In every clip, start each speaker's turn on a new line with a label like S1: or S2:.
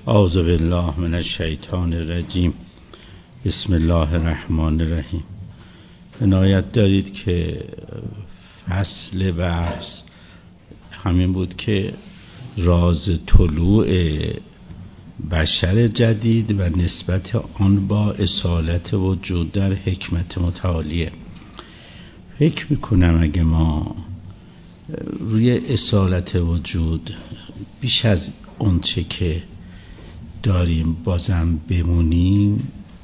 S1: اعوذ بالله من الشیطان الرجیم. بسم الله الرحمن الرحیم. عنایت دارید که فصل بحث همین بود که راز طلوع بشر جدید و نسبت آن با اصالت وجود در حکمت متعالیه. فکر میکنم اگه ما روی اصالت وجود بیش از اون چه که داریم بازم بمونیم،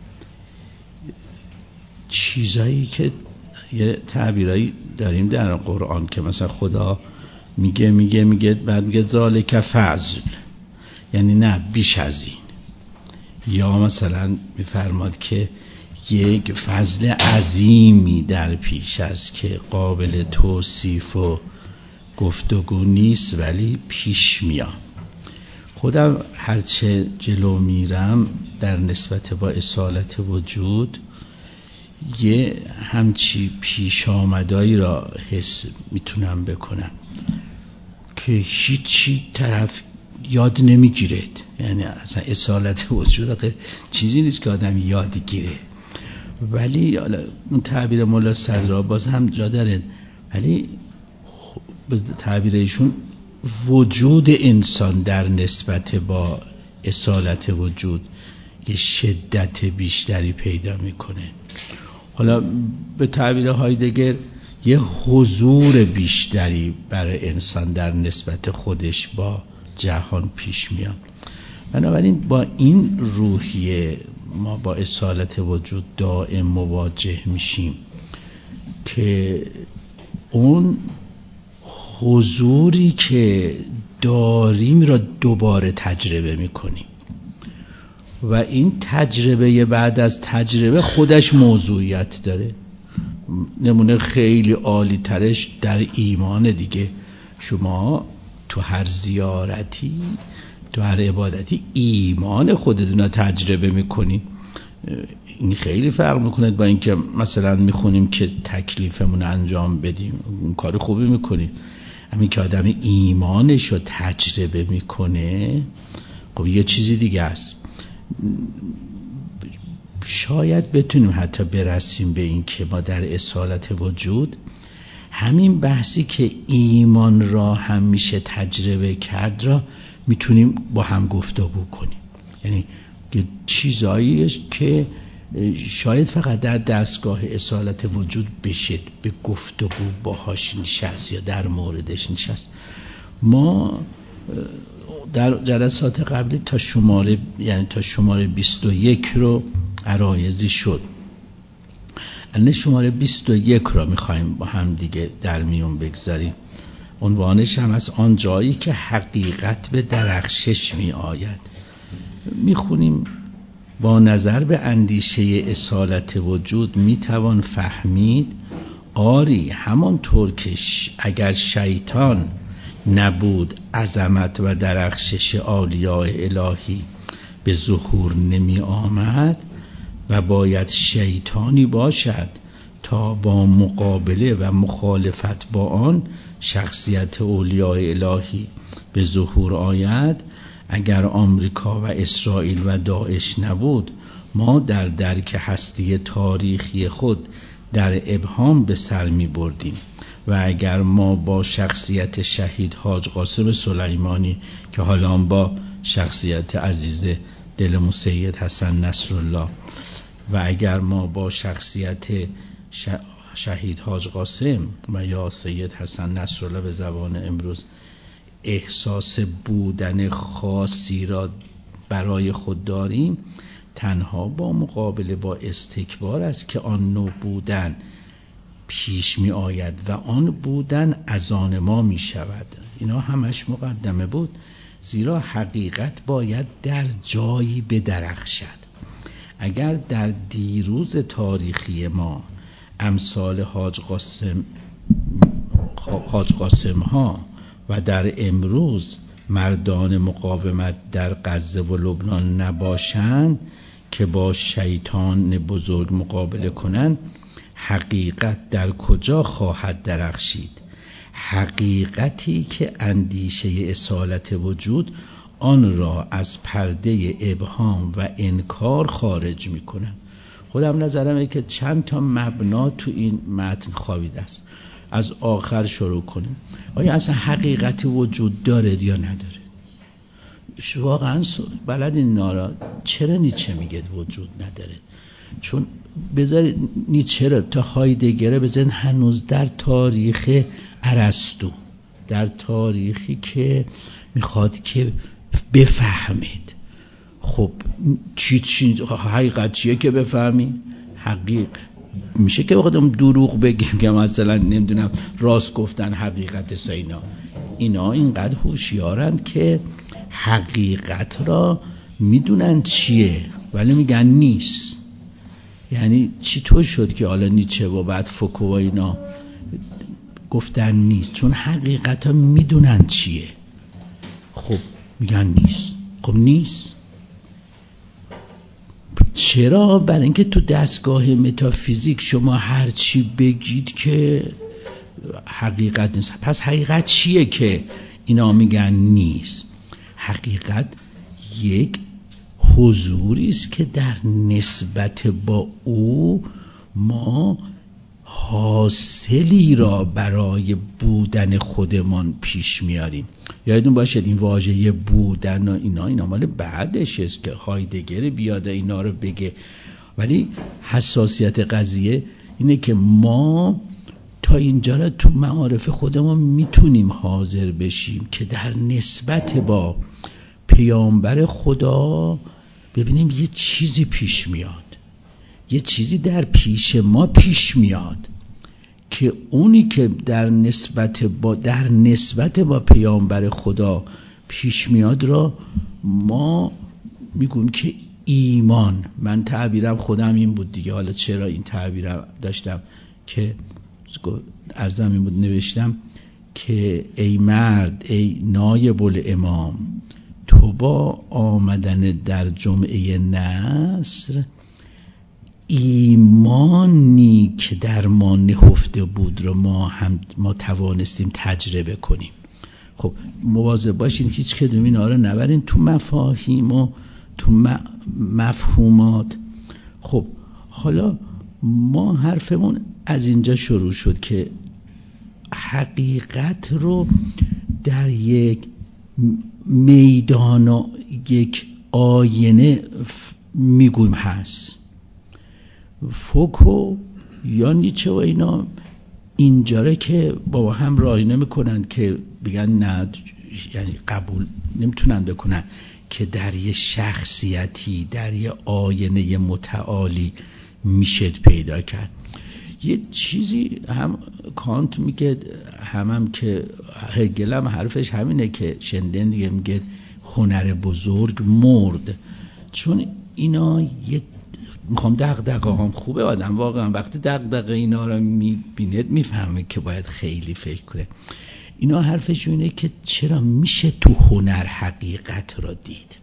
S1: چیزایی که یه تعبیرایی داریم در قرآن که مثلا خدا میگه بعد میگه ذالک فضل، یعنی نه بیش از این، یا مثلا میفرماد که یک فضل عظیمی در پیش است که قابل توصیف و گفتگو نیست ولی پیش میاد. خودم هرچه جلو میرم در نسبت با اصالت وجود یه همچی پیش آمدایی را حس میتونم بکنم که هیچی طرف یاد نمیگیرد. یعنی اصلا اصالت وجود چیزی نیست که آدم یاد گیره، ولی اون تعبیر مولا صدرا باز هم جا داره، ولی به تعبیر ایشون وجود انسان در نسبت با اصالت وجود یه شدت بیشتری پیدا میکنه. حالا به تعبیر هایدگر یه حضور بیشتری برای انسان در نسبت خودش با جهان پیش میاد. بنابراین با این روحیه ما با اصالت وجود دائم مواجه میشیم که اون حضوری که داریم را دوباره تجربه میکنیم و این تجربه بعد از تجربه خودش موضوعیت داره. نمونه خیلی عالی ترش در ایمان دیگه، شما تو هر زیارتی تو هر عبادتی ایمان خودتون رو تجربه میکنید. این خیلی فرق میکنه با اینکه مثلا میخونیم که تکلیفمون انجام بدیم، اون کار خوبی میکنید. همین که آدم ایمانش رو تجربه میکنه خب یه چیزی دیگه است. شاید بتونیم حتی برسیم به این که ما در اصالت وجود همین بحثی که ایمان را هم میشه تجربه کرد را میتونیم با هم گفتگو کنیم. یعنی چیزایی که شاید فقط در دستگاه اصالت وجود بشه به گفتگو باهاش نشست یا در موردش نشست. ما در جلسات قبلی تا شماره 21 رو عرایزی شد. الان شماره 21 رو میخوایم با هم دیگه در میون بگذاریم. عنوانش هم از آن جایی که حقیقت به درخشش می آید. میخونیم با نظر به اندیشه اصالت وجود میتوان فهمید آری همانطور که اگر شیطان نبود عظمت و درخشش اولیاء الهی به ظهور نمی آمد و باید شیطانی باشد تا با مقابله و مخالفت با آن شخصیت اولیاء الهی به ظهور آید. اگر آمریکا و اسرائیل و داعش نبود ما در درک هستی تاریخی خود در ابهام به سر می بردیم و اگر ما با شخصیت شهید حاج قاسم سلیمانی که حالا با شخصیت عزیز دلمون سید حسن نصرالله و اگر ما با شخصیت شهید حاج قاسم و یا سید حسن نصرالله به زبان امروز احساس بودن خاصی را برای خود داریم، تنها با مقابله با استکبار است که آن نوع بودن پیش می آید و آن بودن از آن ما می شود. اینا همش مقدمه بود، زیرا حقیقت باید در جایی بدرخشد. اگر در دیروز تاریخی ما امثال حاج قاسم ها و در امروز مردان مقاومت در غزه و لبنان نباشند که با شیطان بزرگ مقابله کنند، حقیقت در کجا خواهد درخشید؟ حقیقتی که اندیشه اصالت وجود آن را از پرده ابهام و انکار خارج میکنم. خودم نظرمه که چند تا مبنا تو این متن خوابیده است. از آخر شروع کنیم. آیا اصلا حقیقتی وجود داره یا نداره؟ واقعا بلد این نارا چرا نیچه میگه وجود نداره؟ چون بذار نیچه را تا هایدگره بزن هنوز در تاریخ ارسطو، در تاریخی که میخواد که بفهمید خب چی حقیقت چیه که بفهمی؟ حقیقت میشه که بخوادم دروغ بگیم که مثلا نمیدونم راست گفتن حقیقت اینا اینقدر هوشیارند که حقیقت را میدونن چیه ولی میگن نیست. یعنی چطور شد که حالا نیچه و بعد فوکو و اینا گفتن نیست؟ چون حقیقت ها میدونن چیه. خب میگن نیست. خب نیست. چرا؟ برای اینکه تو دستگاه متافیزیک شما هر چی بگید که حقیقت نیست. پس حقیقت چیه که اینا میگن نیست؟ حقیقت یک حضوری است که در نسبت با او ما حاصلی را برای بودن خودمان پیش میاریم. یادتون باشه این واژه بودن و اینا مال بعدش است که هایدگر بیاد اینا رو بگه. ولی حساسیت قضیه اینه که ما تا اینجا را تو معارف خودمون میتونیم حاضر بشیم که در نسبت با پیامبر خدا ببینیم یه چیزی پیش میاد، یه چیزی در پیش ما پیش میاد که اونی که در نسبت با پیامبر خدا پیش میاد را ما میگویم که ایمان. من تعبیرم خودم این بود دیگه. حالا چرا این تعبیرم داشتم که عرضم این بود، نوشتم که ای مرد، ای نایب الامام، تو با آمدن در جمعه نصر ایمانی که در ما نهفته بود رو ما توانستیم تجربه کنیم. خب مواظب باشین هیچ کدوم اینا رو نبرین تو مفاهیم و تو مفهومات. خب حالا ما حرفمون از اینجا شروع شد که حقیقت رو در یک میدان و یک آینه میگویم هست. فوکو یا نیچه و اینا اینجاره که با هم راهی نمیکنند که بگن نه، یعنی قبول نمیتونن بکنن که در یه شخصیتی، در یه آینه متعالی میشه پیدا کرد. یه چیزی هم کانت میگه، هم که هگل هم حرفش همینه که شندن دیگه میگه هنر بزرگ مرد. چون اینا یه میخوام دغدغه هم خوبه آدم واقعا وقتی دغدغه اینا رو میبینه میفهمه که باید خیلی فکر کنه. اینا حرفش اینه که چرا میشه تو هنر حقیقت را دید.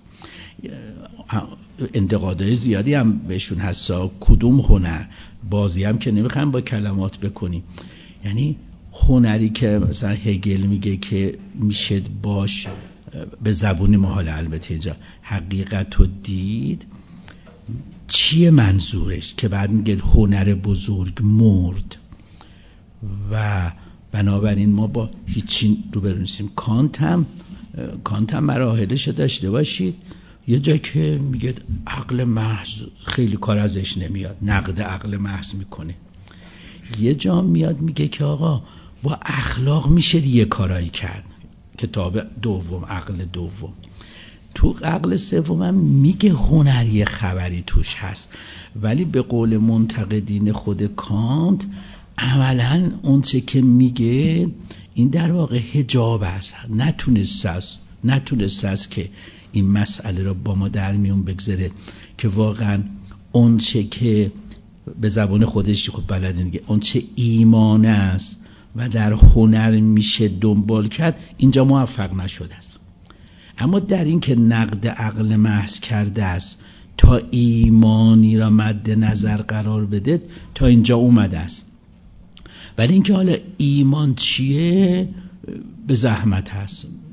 S1: انتقادهای زیادی هم بهشون هستا. کدوم هنر؟ بازی هم که نمیخوام با کلمات بکنیم. یعنی هنری که مثلا هگل میگه که میشه باش به زبون محال البته اینجا حقیقت رو دید، چیه منظورش؟ که بعد میگه هنر بزرگ مرد و بنابراین ما با هیچی روبرو نیستیم. کانت هم مراحلش داشته باشید. یه جا که میگه عقل محض خیلی کار ازش نمیاد، نقد عقل محض میکنه. یه جا میاد میگه که آقا با اخلاق میشه یه کارایی کرد. کتاب دوم، عقل دوم. تو عقل سوم هم میگه هنری خبری توش هست، ولی به قول منتقدین خود کانت عملاً اون چه که میگه این در واقع حجاب است. نتونست است که این مسئله را با ما در میون بگذاره که واقعاً اون چه که به زبان خودش خود بلده دیگه، اون چه ایمان است و در هنر میشه دنبال کرد، اینجا موفق نشده است. اما در این که نقد عقل محض کرده است تا ایمانی را مد نظر قرار بده، تا اینجا اومده است. ولی اینکه حالا ایمان چیه به زحمت هست.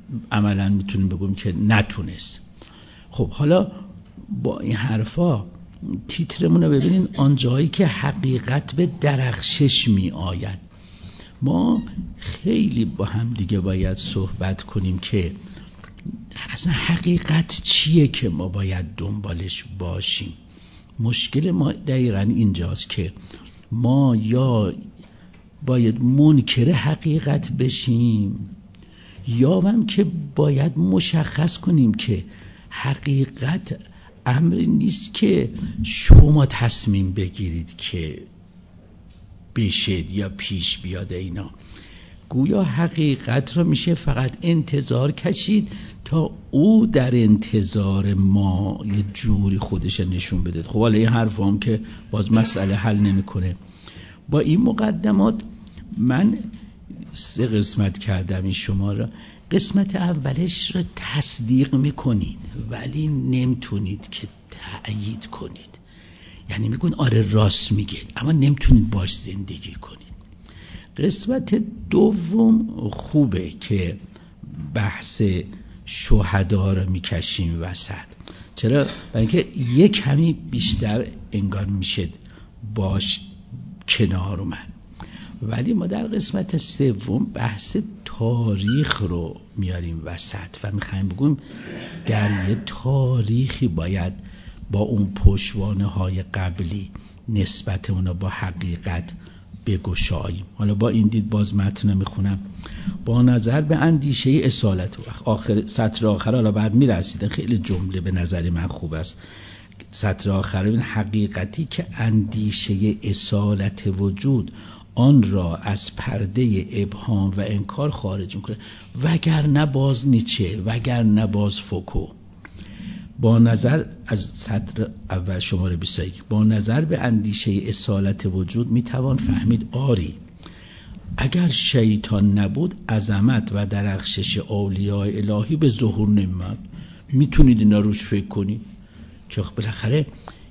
S1: عملا میتونیم بگیم که نتونست. خب حالا با این حرفا تیترمون رو ببینین، آن جایی که حقیقت به درخشش می آید. ما خیلی با هم دیگه باید صحبت کنیم که اصلا حقیقت چیه که ما باید دنبالش باشیم. مشکل ما دقیقا اینجاست که ما یا باید منکر حقیقت بشیم یا هم که باید مشخص کنیم که حقیقت امری نیست که شما تصمیم بگیرید که بشید یا پیش بیاد. اینا گویا حقیقت رو میشه فقط انتظار کشید تا او در انتظار ما یه جوری خودش نشون بده. خب حالا این حرف هم که باز مسئله حل نمیکنه. با این مقدمات من 3 قسمت کردم این شما را. قسمت اولش رو تصدیق میکنید ولی نمیتونید که تأیید کنید، یعنی میگن آره راست میگه اما نمیتونید باش زندگی کنید. قسمت دوم خوبه که بحث شهدا رو میکشیم وسط. چرا؟ برای اینکه یک کمی بیشتر انگار میشه باش کنار اومد. ولی ما در قسمت سوم بحث تاریخ رو میاریم وسط و میخوایم بگیم در یه تاریخی باید با اون پشتوانه های قبلی نسبت اونا با حقیقت بگشاییم. حالا با این دید باز متن میخونم. با نظر به اندیشه اصالت، آخر سطر آخر حالا بعد میرسید، خیلی جمله به نظر من خوب است. سطر آخر این حقیقتی که اندیشه اصالت وجود آن را از پرده ابهام و انکار خارج میکنه، وگرنه باز نیچه، وگرنه باز فوکو. با نظر از سطر اول شماره 21 با نظر به اندیشه اصالت وجود میتوان فهمید آری اگر شیطان نبود عظمت و درخشش اولیاء الهی به ظهور نمی‌آمد. میتونید اینا روش فکر کنید که بالاخره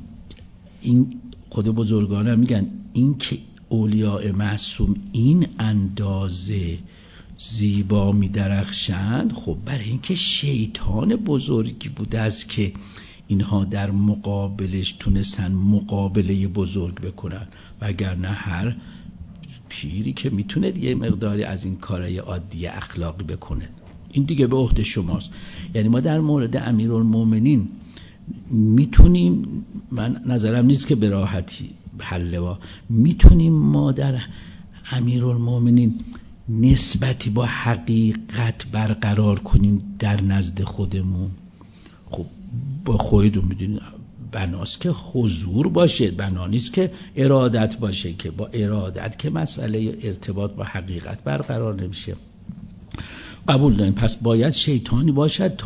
S1: این خود بزرگان میگن این که اولیاء معصوم این اندازه زیبا می درخشند، خب برای اینکه شیطان بزرگی بوده است که اینها در مقابلش تونستن مقابله بزرگ بکنن، وگرنه هر پیری که میتونه یه مقداری از این کارهای عادی اخلاقی بکنه این دیگه به عهده شماست. یعنی ما در مورد امیرالمومنین میتونیم، من نظرم نیست که به راحتی حلوا میتونیم ما در امیرالمومنین نسبتی با حقیقت برقرار کنیم در نزد خودمون. خب با خودتون میدونید بناست که حضور باشه، بنا نیست که ارادت باشه، که با ارادت که مسئله ارتباط با حقیقت برقرار نمیشه. قبول داریم. پس باید شیطانی باشد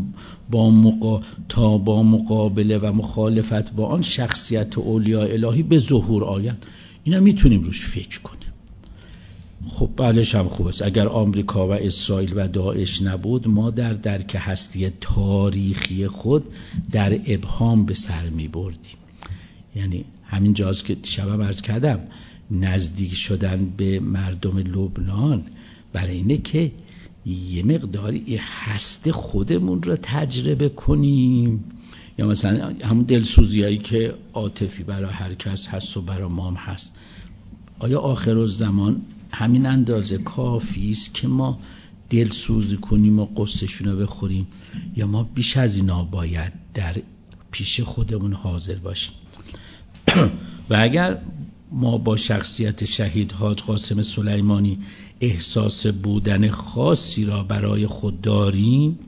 S1: تا با مقابله و مخالفت با آن شخصیت اولیاء الهی به ظهور آید. اینا میتونیم روش فکر کنیم. خب بلش هم خوب است. اگر آمریکا و اسرائیل و داعش نبود ما در درک هستی تاریخی خود در ابهام به سر می بردیم. یعنی همین جاست که شبم عرض کردم نزدیک شدن به مردم لبنان برای اینه که یه مقداری هستی خودمون رو تجربه کنیم، یا مثلا همون دلسوزیایی که عاطفی برای هر کس هست و برای ما هم هست. آیا آخرالزمان همین اندازه کافی است که ما دلسوزی کنیم و قصه‌شون رو بخوریم، یا ما بیش از اینا باید در پیش خودمون حاضر باشیم؟ و اگر ما با شخصیت شهید حاج قاسم سلیمانی احساس بودن خاصی را برای خود داریم،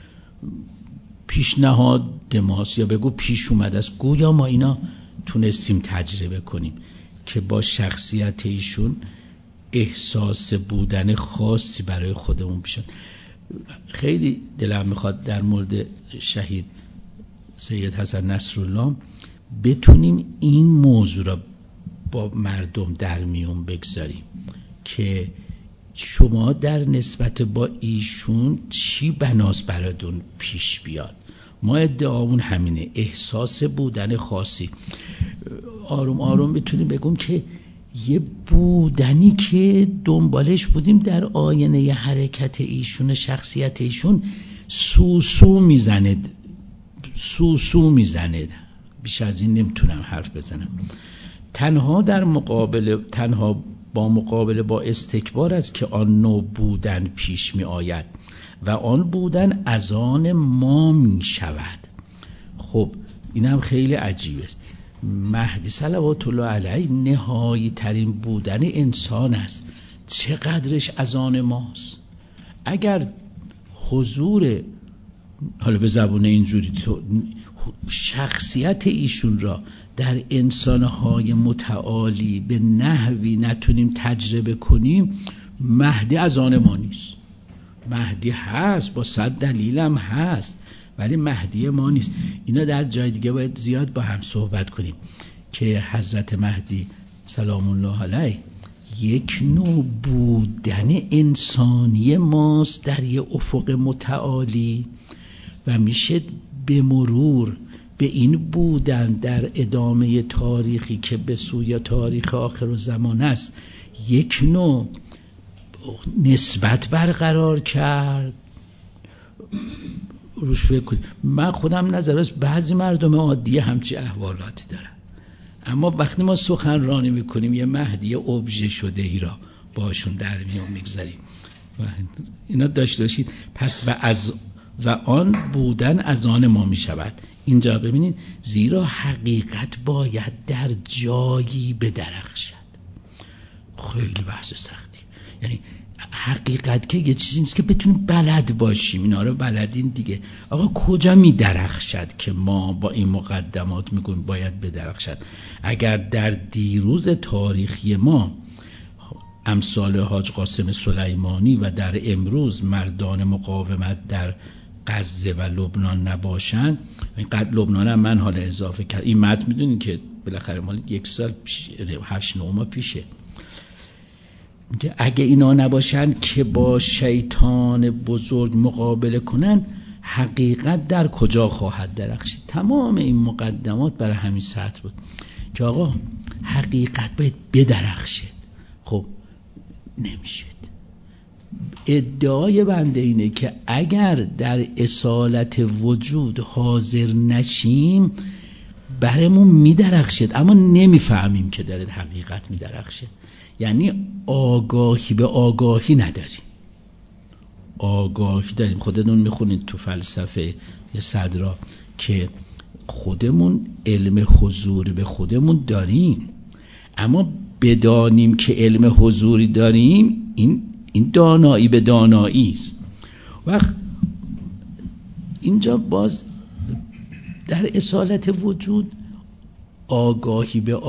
S1: پیشنهاد ماست یا بگو پیش اومده است، گویا ما اینا تونستیم تجربه کنیم که با شخصیت ایشون احساس بودن خاصی برای خودمون بشن. خیلی دلم میخواد در مورد شهید سید حسن نصرالله بتونیم این موضوع را با مردم در میون بگذاریم که شما در نسبت با ایشون چی بناس براتون پیش بیاد. ما ادعامون همینه، احساس بودن خاصی. آروم آروم بتونیم بگم که یه بودنی که دنبالش بودیم در آینه حرکت ایشون، شخصیت ایشون سوسو میزنه. بیش از این نمیتونم حرف بزنم. تنها با مقابله با استکبار است که آن نوع بودن پیش می آید و آن بودن از آن ما می شود. خب این هم خیلی عجیبه. مهدی صلوات الله علیه نهایی ترین بودن انسان است، چقدرش از آن ماست. اگر حضور، حالا به زبون اینجوری تو شخصیت ایشون را در انسانهای متعالی به نحوی نتونیم تجربه کنیم، مهدی از آن ما نیست. مهدی هست، با 100 دلیلم هست، ولی مهدی ما نیست. اینا در جای دیگه باید زیاد با هم صحبت کنیم که حضرت مهدی سلام الله علیه یک نوع بودن انسانی ماست در یه افق متعالی و میشه به مرور به این بودن در ادامه تاریخی که به سوی تاریخ آخر زمان است یک نوع نسبت برقرار کرد. روش فکر کنید. من خودم نظر است بعضی مردم عادی همچی احوالاتی دارن، اما وقتی ما سخنرانی میکنیم یه مهدی ابژه شده ای را باشون در میون میگذاریم و اینا داشته باشید. پس و آن بودن از آن ما میشود. اینجا ببینید، زیرا حقیقت باید در جایی بدرخشد. خیلی بحث سختی. یعنی حقیقت که یه چیزی نیست که بتونیم بلد باشیم، اینا رو بلدین دیگه. آقا کجا می درخشد که ما با این مقدمات میگویم باید بدرخشد؟ اگر در دیروز تاریخی ما امثال حاج قاسم سلیمانی و در امروز مردان مقاومت در غزه و لبنان نباشن، لبنان هم من حالا اضافه کرد، این متن میدونین که بالاخره مال 1 سال 8-9 ماه پیشه، اگه اینا نباشن که با شیطان بزرگ مقابله کنن، حقیقت در کجا خواهد درخشید؟ تمام این مقدمات برای همین سطح بود که آقا حقیقت باید بدرخشید. خب نمیشد. ادعای بنده اینه که اگر در اصالت وجود حاضر نشیم برمون میدرخشید، اما نمیفهمیم که داره حقیقت میدرخشه. یعنی آگاهی به آگاهی نداریم. آگاهی داریم، خودتون میخونید تو فلسفه صدرا که خودمون علم حضور به خودمون داریم، اما بدانیم که علم حضوری داریم، این دانایی به دانایی است. وقت اینجا باز در اصالت وجود آگاهی به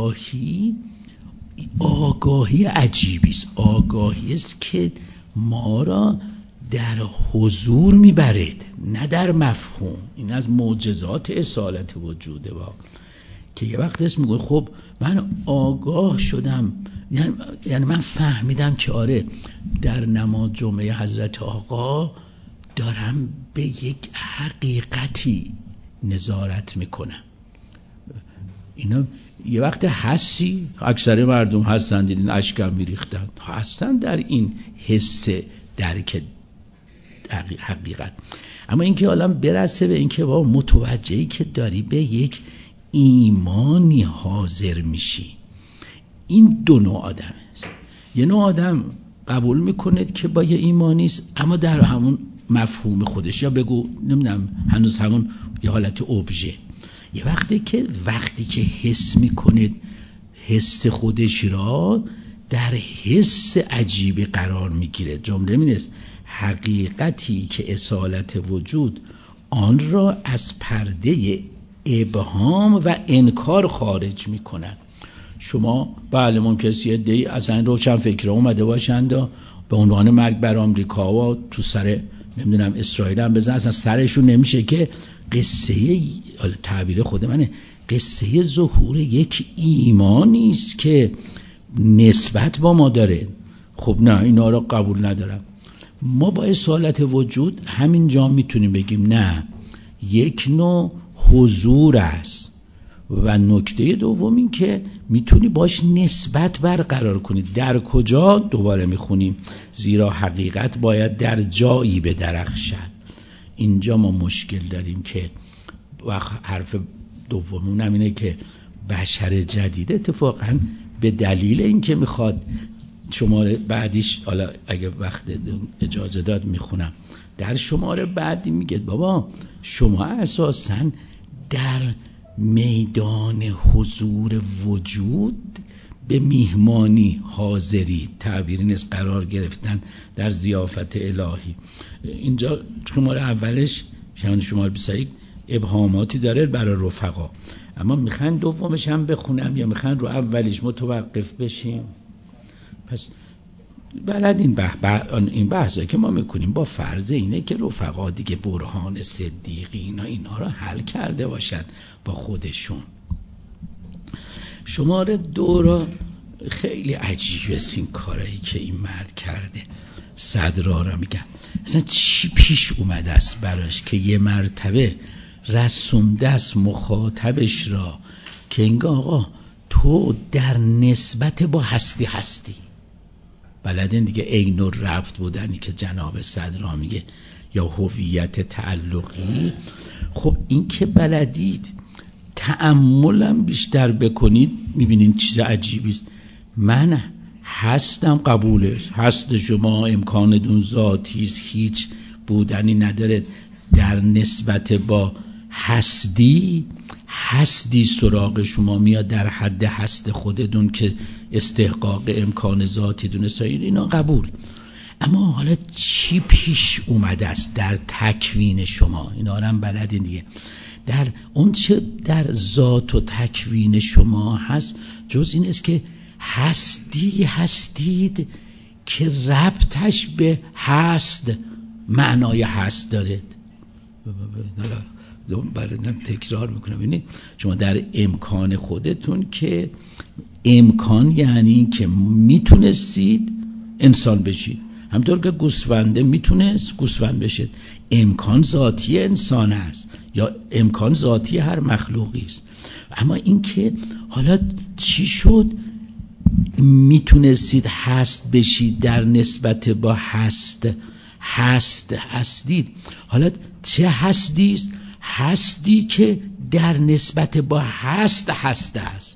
S1: آگاهی عجیبی است. آگاهی است که ما را در حضور میبرد، نه در مفهوم. این از معجزات اصالت وجوده که یه وقت اسم میگه خب من آگاه شدم، یعنی من فهمیدم که آره در نماز جمعه حضرت آقا دارم به یک حقیقتی نظارت میکنم. اینا یه وقت حسی، اکثر مردم هستن دیدین اشکم میریختن، هستن در این حس درک حقیقت. اما اینکه حالا برسه به اینکه با متوجهی که داری به یک ایمانی حاضر میشی، این دو نوع آدم است. یه نوع آدم قبول میکنه که با یه ایمانی است، اما در همون مفهوم خودش، یا بگو نمیدونم هنوز همون یه حالت ابژه. یه وقتی که حس میکنید حس خودش را در حس عجیبی قرار میگیره. جمله این است: حقیقتی که اصالت وجود آن را از پرده ابهام و انکار خارج میکنن. شما بله ممکنه یه دی اصلا روشن فکر اومده باشند و به عنوان مرگ بر آمریکا و تو سر نمیدونم اسرائیل هم بزن، اصلا سرشون نمیشه که قصه تعبیر خود منه، قصه ظهور یک ایمانی است که نسبت با ما داره. خب نه، اینا رو قبول ندارم. ما با اصالت وجود همینجا میتونیم بگیم نه، یک نوع حضور است. و نکته دوم این که میتونی باش نسبت برقرار کنی. در کجا؟ دوباره میخونیم زیرا حقیقت باید در جایی بدرخشد. اینجا ما مشکل داریم که حرف دومون هم اینه که بشر جدید اتفاقا به دلیل اینکه میخواد شماره بعدیش، حالا اگه وقت اجازه داد میخونم، در شماره بعدی میگه بابا شما اساساً در میدان حضور وجود به میهمانی حاضری، تعبیری نیست، قرار گرفتن در ضیافت الهی. اینجا شماره اولش شماره 21 ابهاماتی داره برای رفقا، اما میخوان دومش هم بخونم یا میخوان رو اولیش متوقف بشیم؟ پس بلد این بحثه که ما میکنیم با فرض اینه که رفقا دیگه برهان صدیقی اینا رو حل کرده باشن با خودشون. شماره 2 را خیلی عجیبه این کارایی که این مرد کرده. صدرا را میگم اصلا چی پیش اومده است براش که یه مرتبه رسونده است مخاطبش را که اینگاه آقا تو در نسبت با هستی بلدن دیگه عین الربط بودنی که جناب صدرا میگه یا هویت تعلقی. خب این که بلدید تأملم بیشتر بکنید میبینین چیز عجیبی است. من هستم، قبوله، هست شما امکان دون ذاتی است، هیچ بودنی نداره. در نسبت با هستی سراغ شما میاد در حد هست خودتون که استحقاق امکان ذاتی دونست، اینا قبول. اما حالا چی پیش اومده است در تکوین شما؟ اینا هم بلدین دیگه. در اون چه در ذات و تکوین شما هست جز این است که هستید که ربطش به هست معنای هست دارد. برای تکرار میکنم، ببینید شما در امکان خودتون که امکان یعنی این که میتونستید انسان بشید، همطور که گوسفنده میتونست گوسفند بشید. امکان ذاتی انسان است یا امکان ذاتی هر مخلوقی است. اما این که حالا چی شد میتونستید هست بشید در نسبت با هستید. حالا چه هستی است؟ هستی که در نسبت با هست است.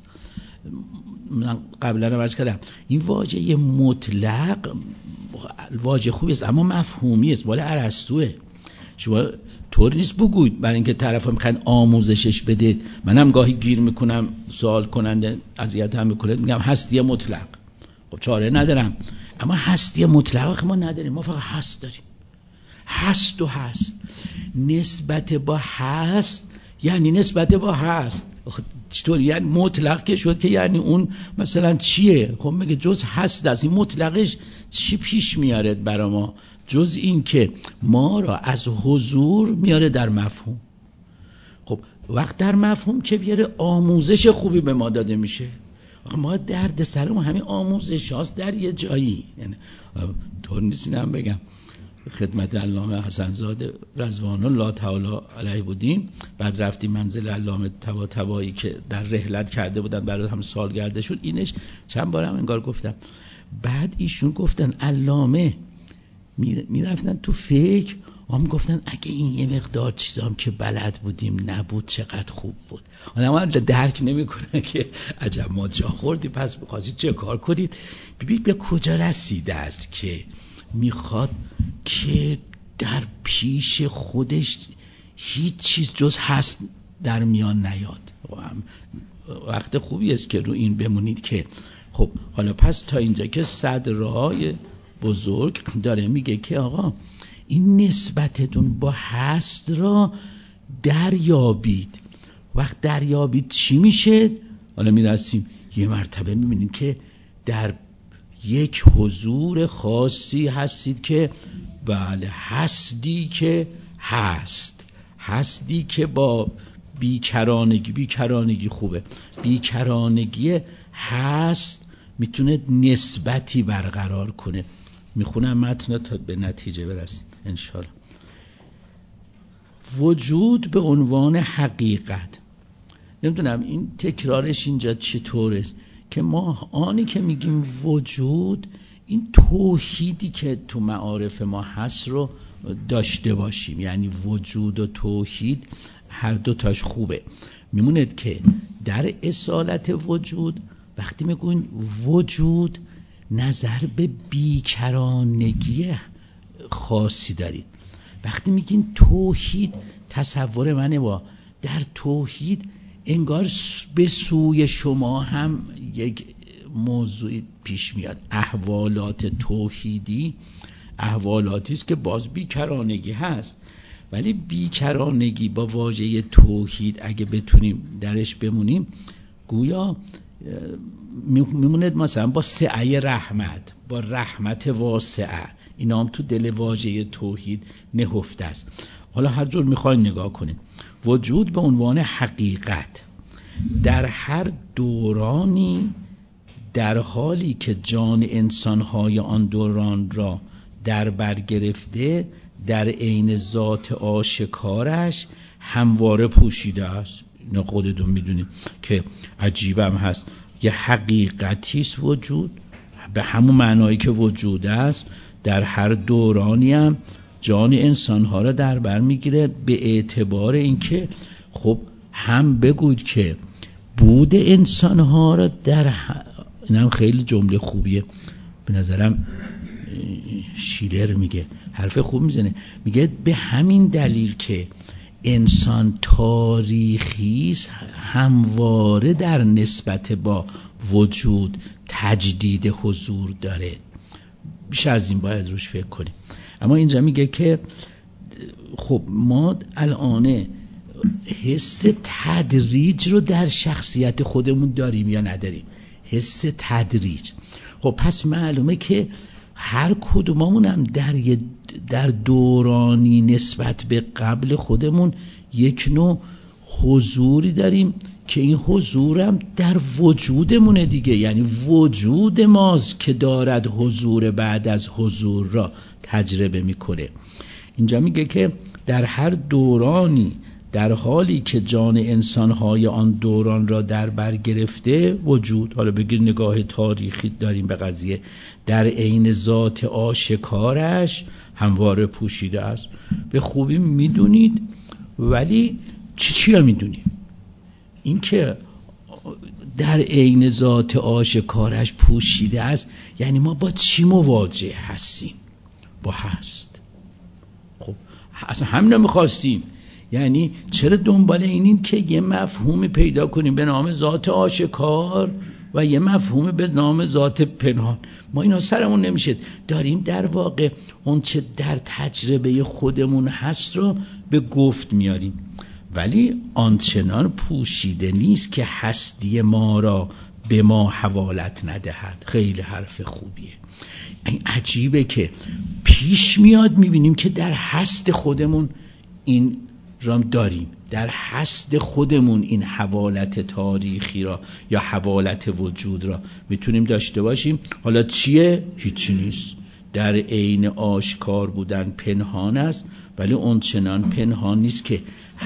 S1: من قبلا رو عرض کردم این واژه مطلق واژه خوبی است اما مفهومی است، مال ارسطوئه. شما طور نیست بگوید برای اینکه طرفا میخوان آموزشش بدید. منم گاهی گیر میکنم، سوال کننده اذیت هم میکنه، میگم هستی مطلق. خب چاره ندارم، اما هستی مطلق ما نداریم، ما فقط هست داریم. هست و هست نسبت با هست یعنی نسبت با هست. چطور یعنی مطلق که شد که یعنی اون مثلا چیه؟ خب میگه جز هست است. این مطلقش چی پیش میاره برای ما جز این که ما را از حضور میاره در مفهوم. خب وقت در مفهوم که بیاره آموزش خوبی به ما داده میشه. ما درد سرمون همین آموزش هاست در یه جایی. یعنی طور نیست اینم بگم خدمت علامه حسن زاده رضوان الله تعالی علیه بودیم، بعد رفتیم منزل علامه طباطبایی که در رحلت کرده بودن برای هم سالگردشون. اینش چند بارم انگار گفتم. بعد ایشون گفتن علامه میرفتن تو فکر، هم گفتن اگه این یه مقدار چیزام که بلد بودیم نبود چقدر خوب بود. اما درک نمیکنه که عجب ما جا خوردی، پس بخواستید چه کار کنید. ببینید به کجا رسیده است که میخواد که در پیش خودش هیچ چیز جز هست در میان نیاد. وقت خوبی است که رو این بمونید که خب حالا پس تا اینجا که صدرهای بزرگ داره میگه که آقا این نسبتتون با هست را دریابید. وقت دریابید چی میشه؟ حالا میرسیم یه مرتبه میبینید که در یک حضور خاصی هستید که بله هستی که هستی که با بیکرانگی خوبه. بیکرانگی هست میتونه نسبتی برقرار کنه. میخونم متن تا به نتیجه برسیم انشالله. وجود به عنوان حقیقت نمیدونم این تکرارش اینجا چطوره که ما آنی که میگیم وجود، این توحیدی که تو معارف ما هست رو داشته باشیم. یعنی وجود و توحید هر دو تاش خوبه. میموند که در اصالت وجود وقتی میگوین وجود، نظر به بیکرانگی خاصی دارید. وقتی میگین توحید، تصور منه با در توحید انگار به سوی شما هم یک موضوعی پیش میاد. احوالات توحیدی احوالاتی است که باز بیکرانگی هست، ولی بیکرانگی با واژه توحید اگه بتونیم درش بمونیم، گویا میموند مثلا با سعه رحمت، با رحمت واسعه، اینا هم تو دل واژه توحید نهفته است. حالا هر جور میخواین نگاه کنید، وجود به عنوان حقیقت در هر دورانی، در حالی که جان انسانهای آن دوران را در بر گرفته، در عین ذات آشکارش همواره پوشیده است. اینا خودتون میدونید که عجیبم هست. یه حقیقتیست وجود، به همون معنایی که وجود است در هر دورانی هم جان انسانها را در بر میگیره، به اعتبار اینکه خب هم بگوید که بود انسانها را در اینم خیلی جمله خوبیه به نظرم. شیلر میگه، حرف خوب میزنه، میگه به همین دلیل که انسان تاریخی است، همواره در نسبت با وجود تجدید حضور داره. بیش از این باید روش فکر کنیم. اما اینجا میگه که خب ما الان حس تدریج رو در شخصیت خودمون داریم یا نداریم؟ حس تدریج. خب پس معلومه که هر کدوممون هم در دورانی نسبت به قبل خودمون یک نوع حضوری داریم که این حضورم در وجودمونه دیگه. یعنی وجود ماست که دارد حضور بعد از حضور را تجربه میکنه. اینجا میگه که در هر دورانی، در حالی که جان انسانهای آن دوران را در بر گرفته وجود، حالا بگیر نگاه تاریخی داریم به قضیه، در عین ذات آشکارش همواره پوشیده است. به خوبی میدونید، ولی چی را میدونیم؟ این که در عین ذات آشکارش پوشیده است یعنی ما با چی مواجه هستیم؟ با هست. خب اصلا همین رو میخواستیم. یعنی چرا دنبال اینین که یه مفهومی پیدا کنیم به نام ذات آشکار و یه مفهومی به نام ذات پنهان؟ ما اینا سرمون نمیشه. داریم در واقع اون چه در تجربه خودمون هست رو به گفت میاریم، ولی آنچنان پوشیده نیست که هستی ما را به ما حوالت ندهد. خیلی حرف خوبیه. این عجیبه که پیش میاد میبینیم که در هست خودمون این رام داریم، در هست خودمون این حوالت تاریخی را یا حوالت وجود را میتونیم داشته باشیم. حالا چیه؟ هیچی نیست. در عین آشکار بودن پنهان است، ولی اون چنان پنهان نیست که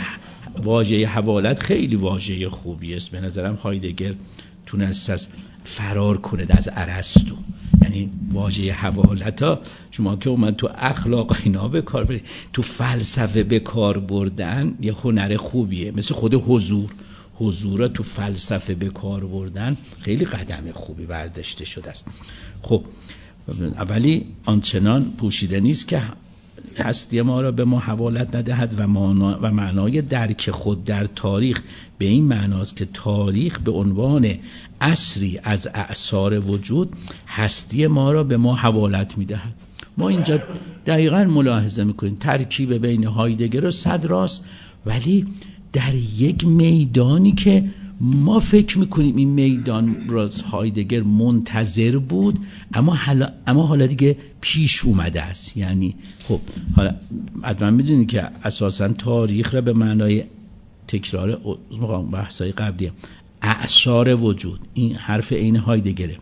S1: واژه حوالت خیلی واژه خوبی است. به نظرم هایدگر تونست از فرار کنه از ارسطو. یعنی واژه حوالت ها شما که اومد تو اخلاق اینا به کار برید، تو فلسفه به کار بردن یه هنر خوبیه. مثل خود حضور تو فلسفه به کار بردن خیلی قدم خوبی برداشته شده است. خب اولی آنچنان پوشیده نیست که هستی ما را به ما حوالت ندهد و معنای درک خود در تاریخ به این معناست که تاریخ به عنوان عصری از اعصار وجود هستی ما را به ما حوالت میدهد. ما اینجا دقیقاً ملاحظه میکنیم ترکیب بین هایدگر و صدراست، ولی در یک میدانی که ما فکر میکنیم این میدان را هایدگر منتظر بود، اما حالا دیگه پیش اومده است. یعنی خب حالا حتما میدونید که اساساً تاریخ را به معنای تکرار بحثای قبلی اعصار وجود، این حرف عین هایدگره.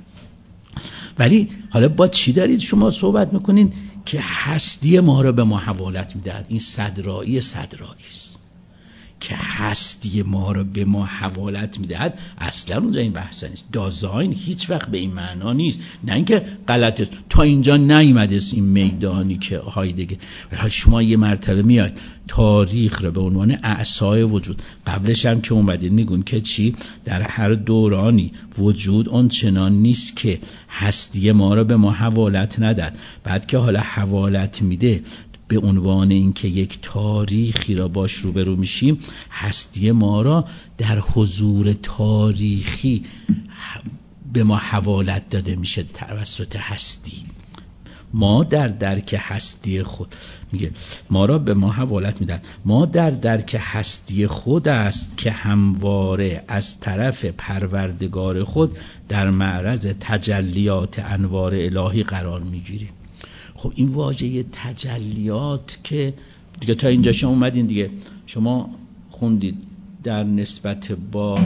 S1: ولی حالا با چی دارید شما صحبت میکنین که هستی ما را به ما حوالت میدهد؟ این صدرایی است. که هستی ما رو به ما حوالت میدهد، اصلا اونجا این بحث نیست. دازاین هیچ وقت به این معنا نیست، نه اینکه غلط است. تا اینجا نیومده است این میدانی که هایدگر، ولی شما یه مرتبه میاد تاریخ رو به عنوان اعصای وجود، قبلش هم که اومدید میگون که چی، در هر دورانی وجود اون چنان نیست که هستی ما رو به ما حوالت نداد. بعد که حالا حوالت میده به عنوان اینکه یک تاریخی را باش روبرو میشیم، هستی ما را در حضور تاریخی به ما حوالت داده میشه توسط هستی. ما در درک هستی خود، میگه ما را به ما حوالت میدن، ما در درک هستی خود است که همواره از طرف پروردگار خود در معرض تجلیات انوار الهی قرار میگیریم. خب این واژه تجلیات که دیگه تا اینجا شما اومدین دیگه، شما خوندید در نسبت با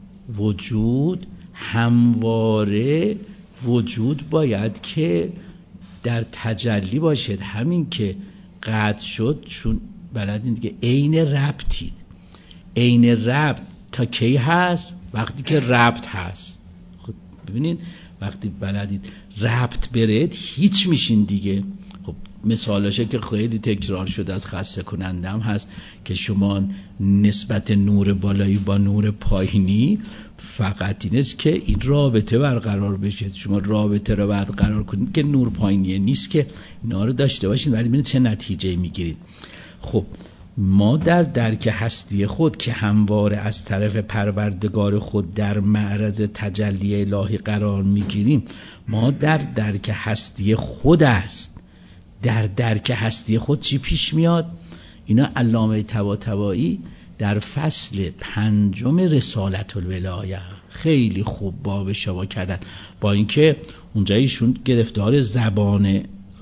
S1: وجود، همواره وجود باید که در تجلی باشد. همین که قطع شد، چون بلدین دیگه عین ربطید. عین ربط تا کی هست؟ وقتی که ربط هست. خب ببینید وقتی بلدید ربط برید هیچ میشین دیگه. خب مثالشه که خیلی تکرار شده از خسته کنندم هست که شما نسبت نور بالایی با نور پایینی فقط این است که این رابطه برقرار بشه. شما رابطه رو باید قرار کنید که نور پایینیه نیست که اینا رو داشته باشین، ولی ببینید چه نتیجه میگیرید. خب ما در درک هستی خود که همواره از طرف پروردگار خود در معرض تجلی الهی قرار میگیریم، ما در درک هستی خود است. در درک هستی خود چی پیش میاد؟ اینا علامه طباطبایی در فصل 5 رسالت الولایه خیلی خوب باب شوا کردن، با اینکه اونجا ایشون گرفتار زبان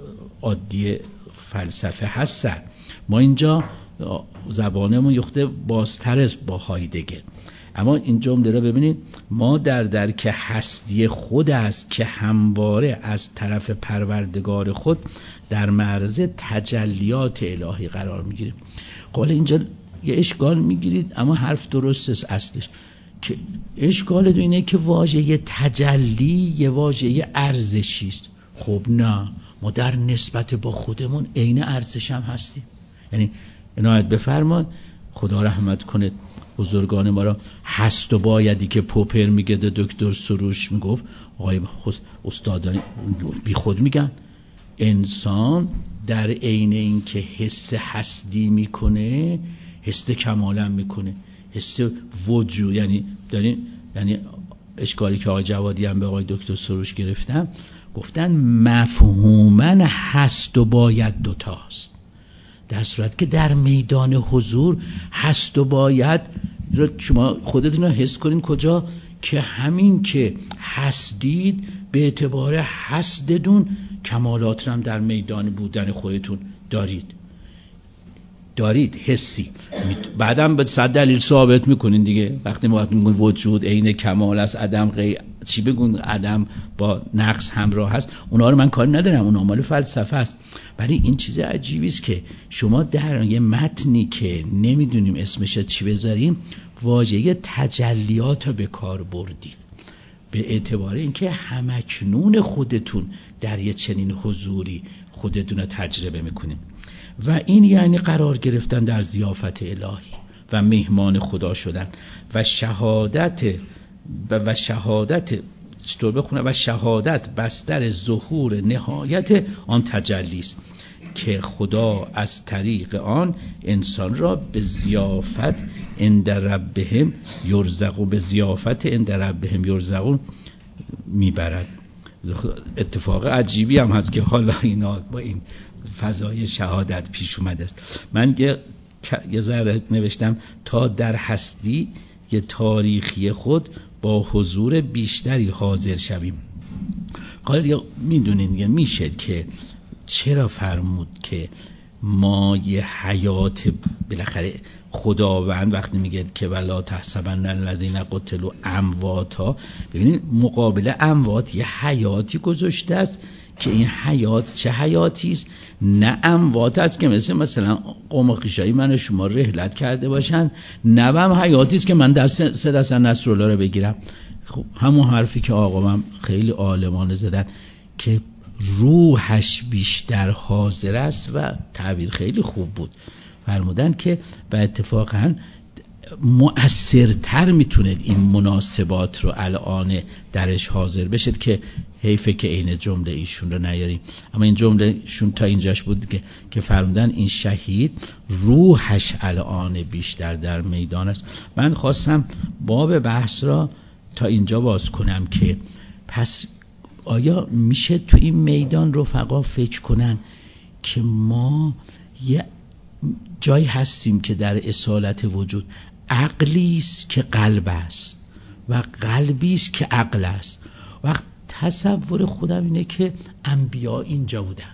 S1: عادی فلسفه هستن. ما اینجا زبانمون یخته بازتر است با هایدگر، اما این جمله رو ببینید، ما در درک هستی خود است که همواره از طرف پروردگار خود در معرض تجلیات الهی قرار میگیریم. قول اینجا یه اشکال میگیرید، اما حرف درست است اصلش، که اشکال دو اینه که واژه تجلی یه واژه ارزشی است. خب نه، ما در نسبت با خودمون عین ارزش هم هستیم. یعنی عنایت بفرماد، خدا رحمت کنه بزرگان ما را، هست و بایدی که پوپر میگه، دکتر سروش میگفت، آقای استادان بی خود میگن انسان در عین این که حس هستی میکنه، حس کمالا میکنه، حس وجود. یعنی اشکالی که آقای جوادی هم به آقای دکتر سروش گرفتن، گفتن مفهوماً هست و باید دوتاست، در صورت که در میدان حضور هست و باید رو شما خودتون رو حس کنین کجا؟ که همین که هستید به اعتبار هستدون کمالات رو هم در میدان بودن خودتون دارید حسی. بعدم به 100 دلیل ثابت میکنین دیگه. وقتی ما میگیم وجود عین کمال است، عدم چی بگون، عدم با نقص همراه هست، اونا رو من کاری ندارم، اونا مال فلسفه است. ولی این چیز عجیبی است که شما در یه متنی که نمیدونیم اسمش چی بذاریم، واژه تجلیات رو به کار بردید، به اعتبار اینکه همکنون خودتون در یه چنین حضوری خودتون رو تجربه میکنیم. و این یعنی قرار گرفتن در ضیافت الهی و مهمان خدا شدن و شهادت چطور بخونه، و شهادت بستر ظهور نهایت آن تجلی است که خدا از طریق آن انسان را به ضیافت عند ربهم یرزقون میبرد. اتفاق عجیبی هم هست که حالا اینا با این فضای شهادت پیش اومده است. من یه ذره نوشتم تا در هستی یه تاریخی خود با حضور بیشتری حاضر شویم. حالا میدونین میشه که چرا فرمود که ما یه حیات، بالاخره خداوند وقتی میگه که ولا تحسبن الذین قتلوا امواتا، ببینید مقابل اموات یه حیاتی گذاشته است که این حیات چه حیاتی است، نه اموات است که مثلا قوم و خویشایی من و شما رحلت کرده باشن، نه هم حیاتی است که من دست نصرالله رو بگیرم. خب همون حرفی که آقام خیلی عالمانه زدن که روحش بیشتر حاضر است و تعبیر خیلی خوب بود، فرمودن که و اتفاقا مؤثرتر میتونید این مناسبات رو الان درش حاضر بشید، که حیفه که این جمله ایشون رو نیاریم، اما این جمله شون تا اینجاش بود که فرمودن این شهید روحش الان بیشتر در میدان است. من خواستم باب بحث را تا اینجا باز کنم که پس آیا میشه تو این میدان رفقا فکر کنن که ما یه جایی هستیم که در اصالت وجود عقلی است که قلب است و قلبی است که عقل است. وقت تصور خودم اینه که انبیا اینجا بودن،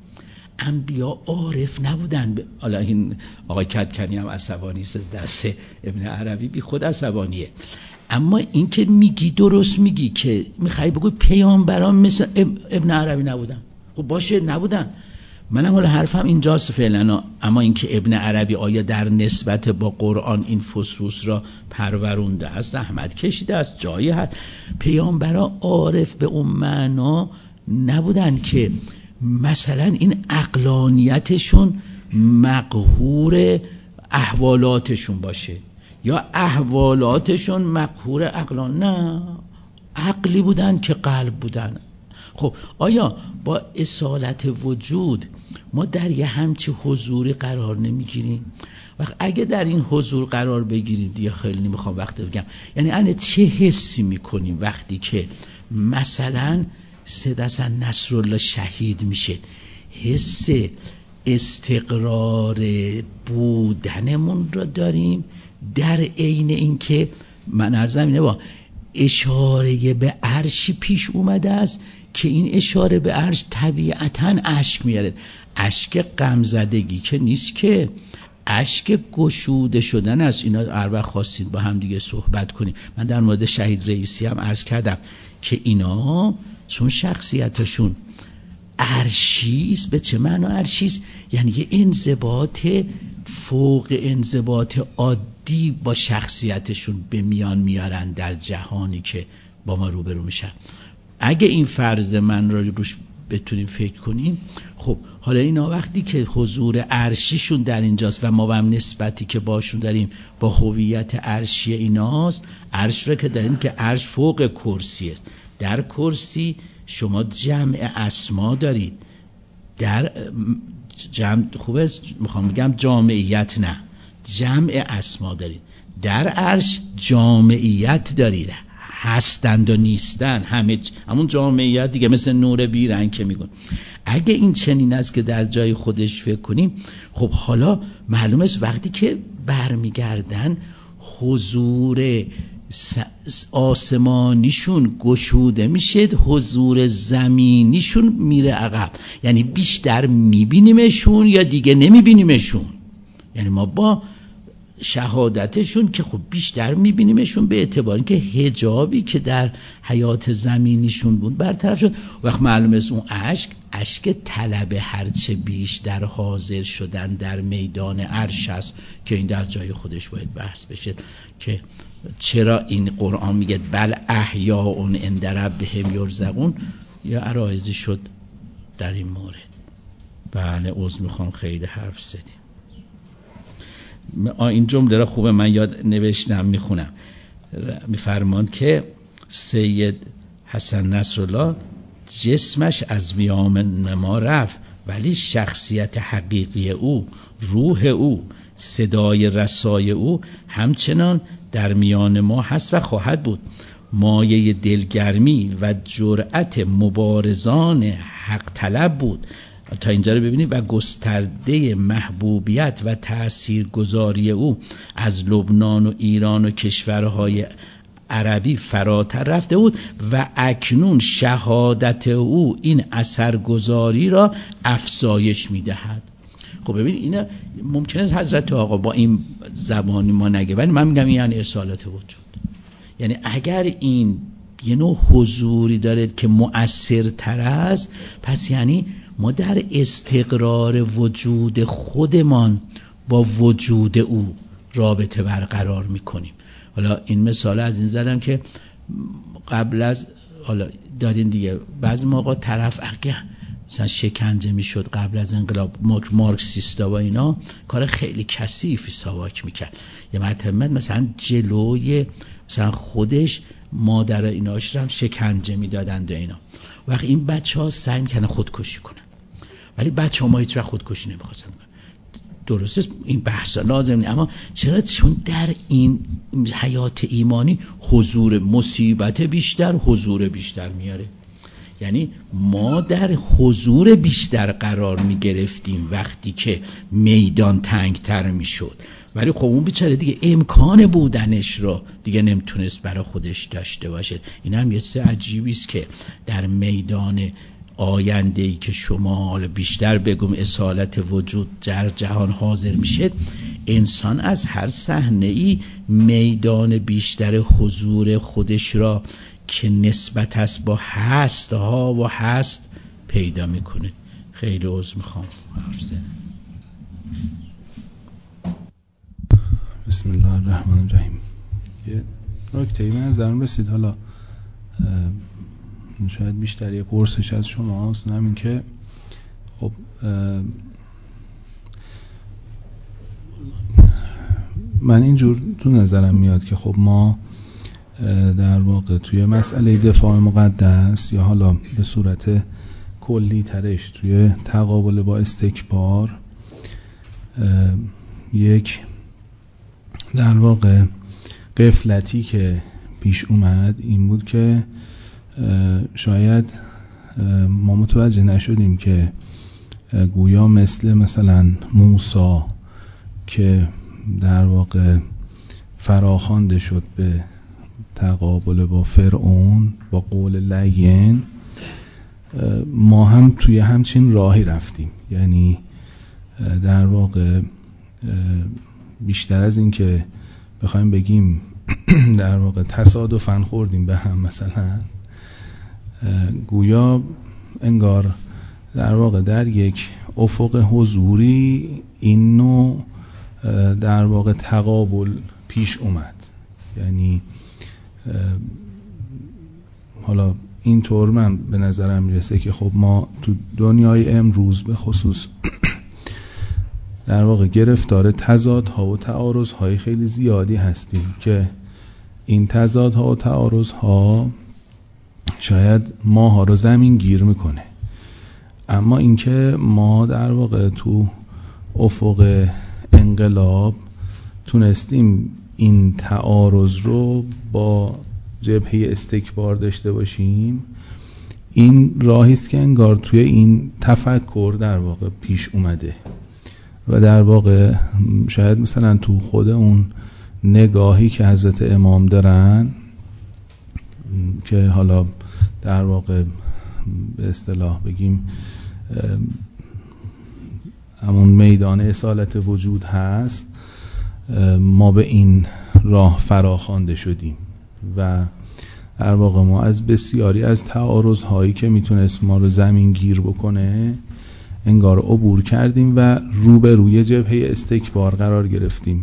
S1: انبیا عارف نبودن. حالا این آقای کدکنی هم عصبانی است از دست ابن عربی، بی خود عصبانیه، اما این که میگی درست میگی که میخوای بگو پیامبران مثل ابن عربی نبودن. خب باشه نبودن، منم حالا حرفم اینجاست فعلا، اما اینکه ابن عربی آیا در نسبت با قرآن این فصوص را پرورونده است، زحمت کشیده است، جایی هست. پیامبران عارف به اون معنا نبودن که مثلا این عقلانیتشون مقهور احوالاتشون باشه یا احوالاتشون مقهور عقلان، نه، عقلی بودن که قلب بودن. خب آیا با اصالت وجود ما در یه همچی حضوری قرار نمیگیریم؟ وقت اگه در این حضور قرار بگیریم، دیگه خیلی نمیخوام وقت بگم، یعنی چه حسی میکنیم وقتی که مثلا سید حسن نصرالله شهید میشه؟ حس استقرار بودنمون را داریم، در عین این که من عرضم اینه با اشاره به عرشی پیش اومده است که این اشاره به عرش طبیعتاً اشک میاره. اشک غمزدگی که نیست، که اشک گشوده شدن است. اینا هر وقت خواستید با هم دیگه صحبت کنیم. من در مورد شهید رئیسی هم عرض کردم که اینا چون شخصیتشون عرشیست. به چه معنا عرشیست؟ یعنی یه انضباط فوق انضباط عادی با شخصیتشون به میان میارن در جهانی که با ما روبرو میشن. اگه این فرض من رو روش بتونیم فکر کنیم، خب حالا اینا وقتی که حضور عرشیشون در اینجاست و ما هم نسبتی که باشون داریم با هویت عرشی ایناست، عرش رو که داریم که عرش فوق کرسی است، در کرسی شما جمع اسما دارید، در جمع خوبه میخوام بگم جامعیت نه، جمع اسما دارید، در عرش جامعیت دارید، هستند و نیستند، همون جامعیت دیگه، مثل نور بیرنگ که میگن. اگه این چنین است که در جای خودش فکر کنیم، خب حالا معلومه است وقتی که برمیگردن حضور آسمانیشون گشوده میشه، حضور زمینیشون میره عقب. یعنی بیشتر میبینیمشون یا دیگه نمیبینیمشون؟ یعنی ما با شهادتشون که خب بیشتر میبینیمشون به اعتبار اینکه حجابی که در حیات زمینیشون بود برطرف شد. وقت معلومه است اون اشک طلب هرچه بیشتر حاضر شدن در میدان عرش است که این در جای خودش باید بحث بشه که چرا این قرآن میگه بل احیاء عند ربهم یرزقون، یا عرایضی شد در این مورد. بله عذر میخوام خیلی حرف زدیم. این جمله را خوبه من یاد نوشتم میخونم. میفرمان که سید حسن نصرالله جسمش از میان ما رفت، ولی شخصیت حقیقی او، روح او، صدای رسای او همچنان در میان ما هست و خواهد بود. مایه دلگرمی و جرأت مبارزان حق طلب بود. تا اینجا رو ببینید. و گسترده محبوبیت و تاثیرگذاری او از لبنان و ایران و کشورهای عربی فراتر رفته بود و اکنون شهادت او این اثرگذاری را افزایش میدهد. خب ببین اینا ممکنه حضرت آقا با این زبانی ما نگه، ولی من میگم یعنی اصالت وجود. یعنی اگر این یه نوع حضوری داره که مؤثرتر است، پس یعنی ما در استقرار وجود خودمان با وجود او رابطه برقرار میکنیم. حالا این مثال از این زدم که قبل از حالا دارین دیگه، بعضی موقع طرف اگه مثلا شکنجه میشد قبل از انقلاب، مارکسیستا و اینا کار خیلی کثیفی ساواک میکرد. یه مرتبه مثلا جلوی مثلا خودش مادر ایناش رو هم شکنجه میدادند و اینا. وقت این بچه‌ها سعی میکنن خودکشی کنن، ولی بچه‌ها ما هیچ وقت خودکشی نمیخواستن. درسته این بحثا لازم نیست، اما چرا؟ چون در این حیات ایمانی حضور مصیبت بیشتر حضور بیشتر میاره. یعنی ما در حضور بیشتر قرار می گرفتیم وقتی که میدان تنگتر می شد، ولی خب اون بیچاره دیگه امکان بودنش رو دیگه نمیتونست برای خودش داشته باشه. این هم یه چیز عجیبی است که در میدان آینده‌ای که شما حالا بیشتر بگم اصالت وجود در جهان حاضر میشه، انسان از هر صحنه‌ای میدان بیشتر حضور خودش را که نسبت است با هست ها و هست پیدا میکنه. خیلی عذر میخوام حرف زدم.
S2: بسم الله الرحمن الرحیم. یه نکته‌ای من نظرم رسید، حالا شاید بیشتر یه پرسش از شماست، همین که خب من اینجور تو نظرم میاد که خب ما در واقع توی مسئله دفاع مقدس یا حالا به صورت کلی ترش توی تقابل با استکبار، یک در واقع غفلتی که پیش اومد این بود که شاید ما متوجه نشدیم که گویا مثلا موسی که در واقع فراخوانده شد به تقابل با فرعون با قول لین، ما هم توی همچین راهی رفتیم. یعنی در واقع بیشتر از این که بخوایم بگیم در واقع تصادفاً خوردیم به هم، مثلا گویا انگار در واقع در یک افق حضوری این نوع در واقع تقابل پیش اومد. یعنی حالا اینطور من به نظرم میرسه که خب ما تو دنیای امروز به خصوص در واقع گرفتار تضادها و تعارضهای خیلی زیادی هستیم که این تضادها و تعارضها شاید ماها رو زمین گیر میکنه، اما اینکه ما در واقع تو افق انقلاب تونستیم این تعارض رو با جبهه استکبار داشته باشیم، این راهی است که انگار توی این تفکر در واقع پیش اومده و در واقع شاید مثلا تو خود اون نگاهی که حضرت امام دارن که حالا در واقع به اصطلاح بگیم همون میدان اصالت وجود هست، ما به این راه فراخوانده شدیم و در واقع ما از بسیاری از تعارض هایی که میتونست ما رو زمین گیر بکنه انگار عبور کردیم و روبروی جبهه استکبار قرار گرفتیم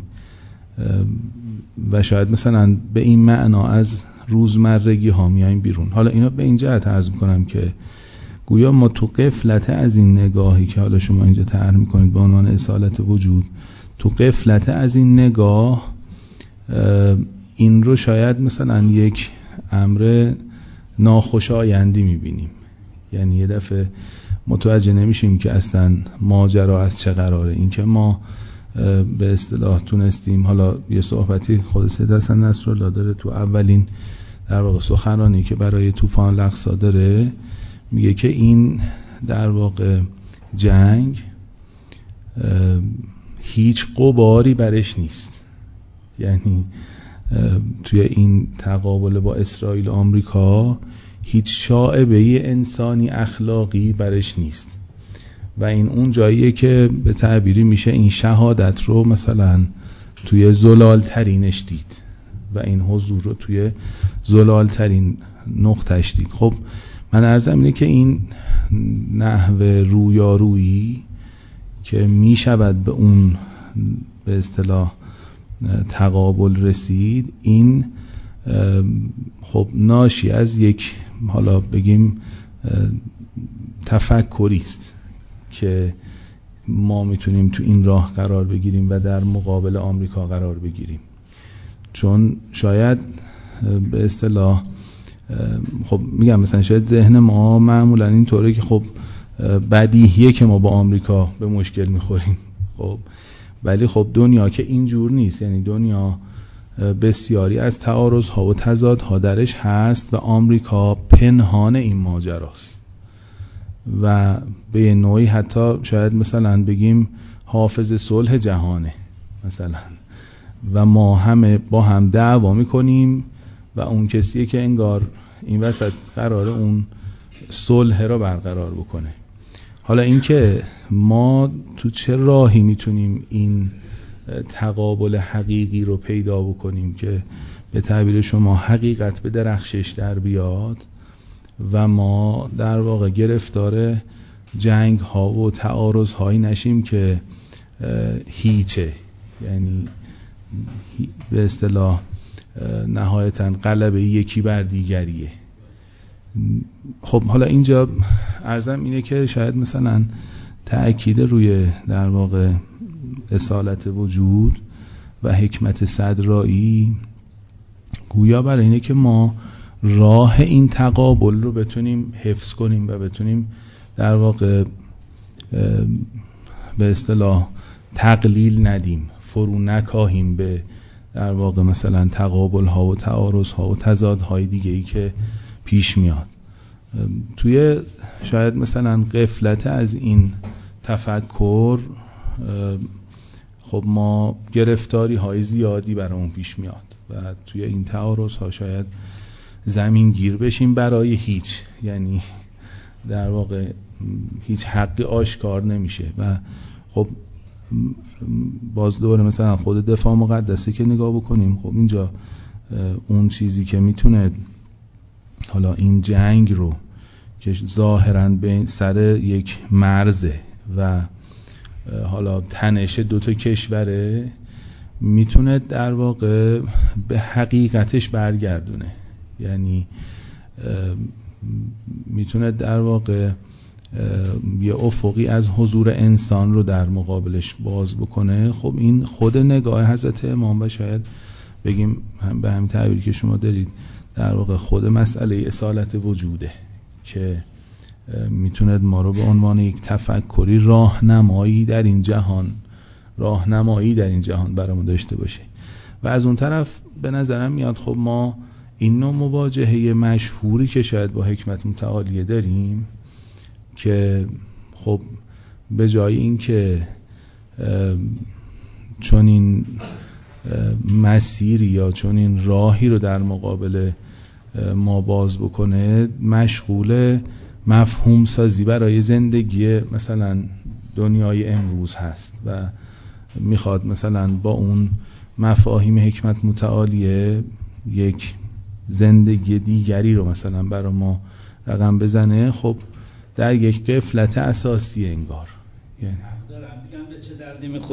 S2: و شاید مثلا به این معنا از روزمرگی ها میایم بیرون. حالا اینا به این جهت عرض میکنم که گویا ما تو غفلت از این نگاهی که حالا شما اینجا طرح میکنید به عنوان اصالت وجود، تو غفلت از این نگاه این رو شاید مثلا یک امر ناخوشایندی میبینیم. یعنی یه دفعه متوجه نمیشیم که اصلا ماجرا از چه قراره. این که ما به اصطلاح تونستیم، حالا یه صحبتی خود سید حسن نصرالله داره تو اولین در واقع سخنرانی که برای طوفان الاقصی داره، میگه که این در واقع جنگ هیچ غباری برش نیست. یعنی توی این تقابل با اسرائیل و آمریکا هیچ شائبه انسانی اخلاقی برش نیست و این اون جاییه که به تعبیری میشه این شهادت رو مثلا توی زلال ترینش دید و این حضور رو توی زلال ترین نقطه‌اش دید. خب من عرضم اینه که این نحوه رویارویی که می شود به اون به اصطلاح تقابل رسید، این خب ناشی از یک حالا بگیم تفکری است که ما میتونیم تو این راه قرار بگیریم و در مقابل آمریکا قرار بگیریم. چون شاید به اصطلاح خب میگم مثلا شاید ذهن ما معمولا اینطوره که خب بدیهیه که ما با آمریکا به مشکل میخوریم، خب ولی خب دنیا که اینجور نیست. یعنی دنیا بسیاری از تعارضها و تضادها درش هست و آمریکا پنهان این ماجراست و به نوعی حتی شاید مثلا بگیم حافظ صلح جهانه مثلا، و ما همه با هم دعوا میکنیم و اون کسیه که انگار این وسط قراره اون صلح را برقرار بکنه. حالا اینکه ما تو چه راهی میتونیم این تقابل حقیقی رو پیدا بکنیم که به تعبیر شما حقیقت به درخشش در بیاد و ما در واقع گرفتار جنگ ها و تعارض هایی نشیم که هیچه، یعنی به اصطلاح نهایتاً غلبه یکی بر دیگریه. خب حالا اینجا عرضم اینه که شاید مثلا تأکید روی در واقع اصالت وجود و حکمت صدرایی گویا برای اینه که ما راه این تقابل رو بتونیم حفظ کنیم و بتونیم در واقع به اصطلاح تقلیل ندیم، فرو نکاهیم به در واقع مثلا تقابل ها و تعارض ها و تضاد های دیگه ای که پیش میاد. توی شاید مثلا غفلت از این تفکر خب ما گرفتاری های زیادی برامون پیش میاد و توی این تعارض ها شاید زمین گیر بشیم برای هیچ، یعنی در واقع هیچ حقی آشکار نمیشه. و خب باز دوباره مثلا خود دفاع مقدسه که نگاه بکنیم، خب اینجا اون چیزی که میتونه حالا این جنگ رو که ظاهراً به سر یک مرزه و حالا تنش دوتا کشوره میتونه در واقع به حقیقتش برگردونه، یعنی میتونه در واقع یه افقی از حضور انسان رو در مقابلش باز بکنه. خب این خود نگاه حضرت امام و شاید بگیم هم به همین تعبیری که شما دارید در واقع خود مسئله اصالت وجوده که میتونه ما رو به عنوان یک تفکری راهنمایی در این جهان برامون داشته باشه. و از اون طرف به نظرم میاد خب ما این نوع مواجهه مشهوری که شاید با حکمت متعالیه داریم که خب به جای این که چون این مسیری یا چون این راهی رو در مقابل ما باز بکنه، مشغول مفهوم سازی برای زندگی مثلا دنیای امروز هست و میخواد مثلا با اون مفاهیم حکمت متعالیه یک زندگی دیگری رو مثلا برای ما رقم بزنه. خب در یک غفلت اساسی انگار، یعنی
S1: میگم به چه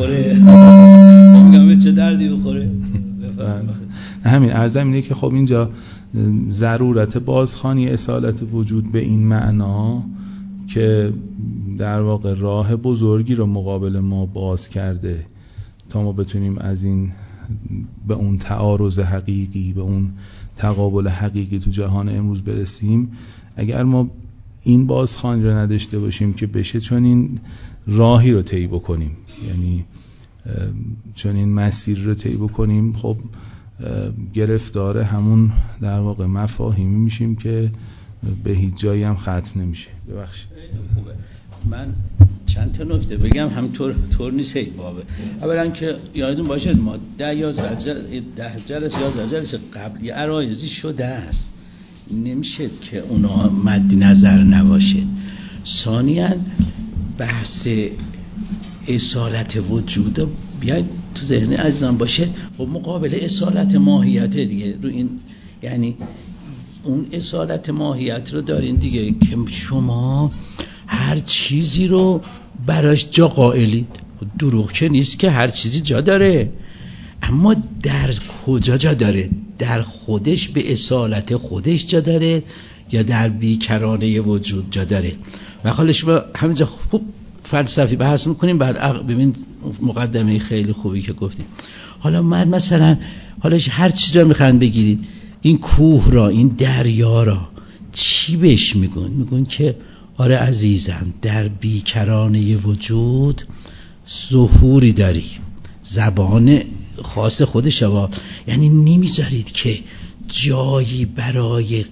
S1: دردی بخوره
S2: همین عرضم اینه که خب اینجا ضرورت بازخوانی اصالت وجود به این معنا که در واقع راه بزرگی رو مقابل ما باز کرده تا ما بتونیم از این به اون تعارض حقیقی، به اون تقابل حقیقی تو جهان امروز برسیم. اگر ما این بازخوانی رو نداشته باشیم که بشه چون این راهی رو طی بکنیم، یعنی چون این مسیر رو طی بکنیم، خب گرفتار همون در واقع مفاهیمی میشیم که به هیچ جایی هم ختم نمیشه. ببخشید.
S1: خوبه. من چند تا نکته بگم، همینطور طور نیست هی بابه. اولا که یادتون باشه ما 10 جلسه قبل یه عرایضی شده است، نمیشه که اونا مد نظر نباشه. ثانیاً بحث اصالت وجود بیاید تو ذهن عزیزان باشه و مقابل اصالت ماهیت دیگه رو این، یعنی اون اصالت ماهیت رو دارین دیگه که شما هر چیزی رو براش جا قائلید. دروغ که نیست که هر چیزی جا داره، اما در کجا جا داره؟ در خودش به اصالت خودش جا داره یا در بیکرانه وجود جا داره؟ و حالا شما همینجا خوب فلسفی بحث میکنیم، بعد ببین مقدمه خیلی خوبی که گفتیم. حالا مثلا هر چیز رو میخواین بگیرید، این کوه را، این دریا را چی بهش میگن که آره عزیزم در بیکرانه وجود ظهوری داری، زبان خاص خودش ها، یعنی نمیذارید که جایی برای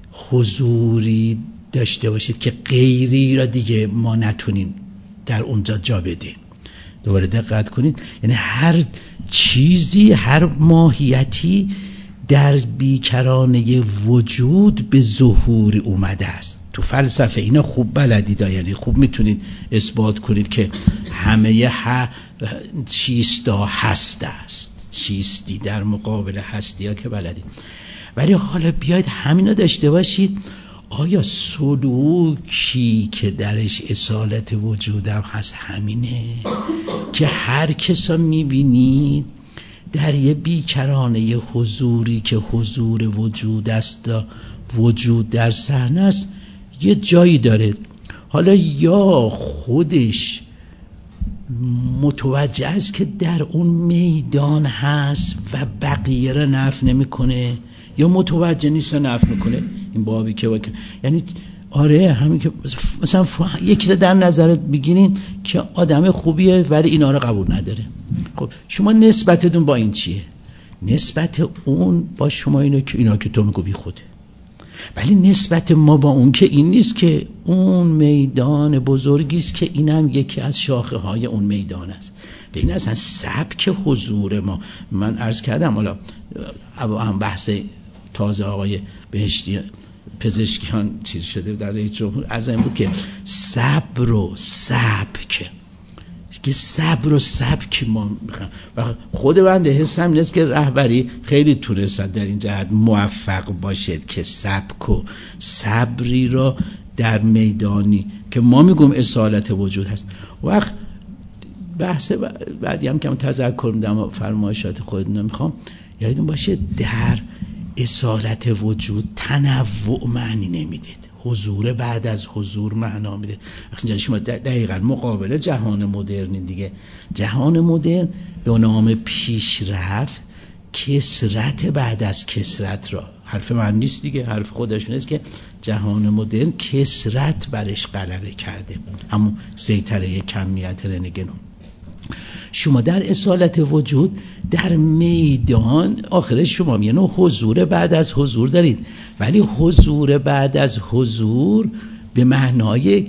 S1: حضوری داشته باشید که غیری را دیگه ما نتونیم در اونجا جا بدیم. دوباره دقت کنید، یعنی هر چیزی، هر ماهیتی در بیکرانه وجود به ظهور اومده است. تو فلسفه اینا خوب بلدید، یعنی خوب میتونید اثبات کنید که همه چیستا هست است، چیستی در مقابل هستی ها که بلدید. ولی حالا بیاید همینا داشته باشید، آیا سلوکی که درش اصالت وجودم هست همینه که هر کسا میبینید در یه بیکرانه حضوری که حضور وجود است، وجود در صحنه است، یه جایی داره. حالا یا خودش متوجه است که در اون میدان هست و بقیه را نفی نمیکنه، یا متوجه نیست و نفی میکنه. این بابی که یعنی آره همین که مثلا یکی رو در نظرت بگیرین که آدم خوبیه ولی اینا رو قبول نداره. خب شما نسبتتون با این چیه؟ نسبت اون با شما اینه که اینا که تو میگو بی خوده، ولی نسبت ما با اون که این نیست، که اون میدان بزرگیست که اینم یکی از شاخه های اون میدان است. به این اصلا سبک حضور ما، من عرض کردم حالا هم بحث تازه آقای بهشتی پزشکیان چیز شده در رئیس جمهور، عرض این بود که صبر و سبک، که صبر و سبک ما میخوام. و خود بنده حسم اینست که رهبری خیلی تونستن در این جهت موفق باشد که سبک و صبری را در میدانی که ما میگم اصالت وجود هست. وقت بحث بعدی هم که تذکر میدم فرمایشات خودتون میخوام یادتون باشه، در اصالت وجود تنوع معنی نمیدید، حضور بعد از حضور معنا میده. وقتی شما دقیقاً مقابل جهان مدرن دیگه، جهان مدرن به نام پیشرفت کثرت بعد از کثرت را، حرف من نیست دیگه، حرف خودشون است که جهان مدرن کثرت برش غلبه کرده، همون سیطره کمیت رنگنون. شما در اصالت وجود در میدان آخرش شما یعنی حضور بعد از حضور دارید، ولی حضور بعد از حضور به معنای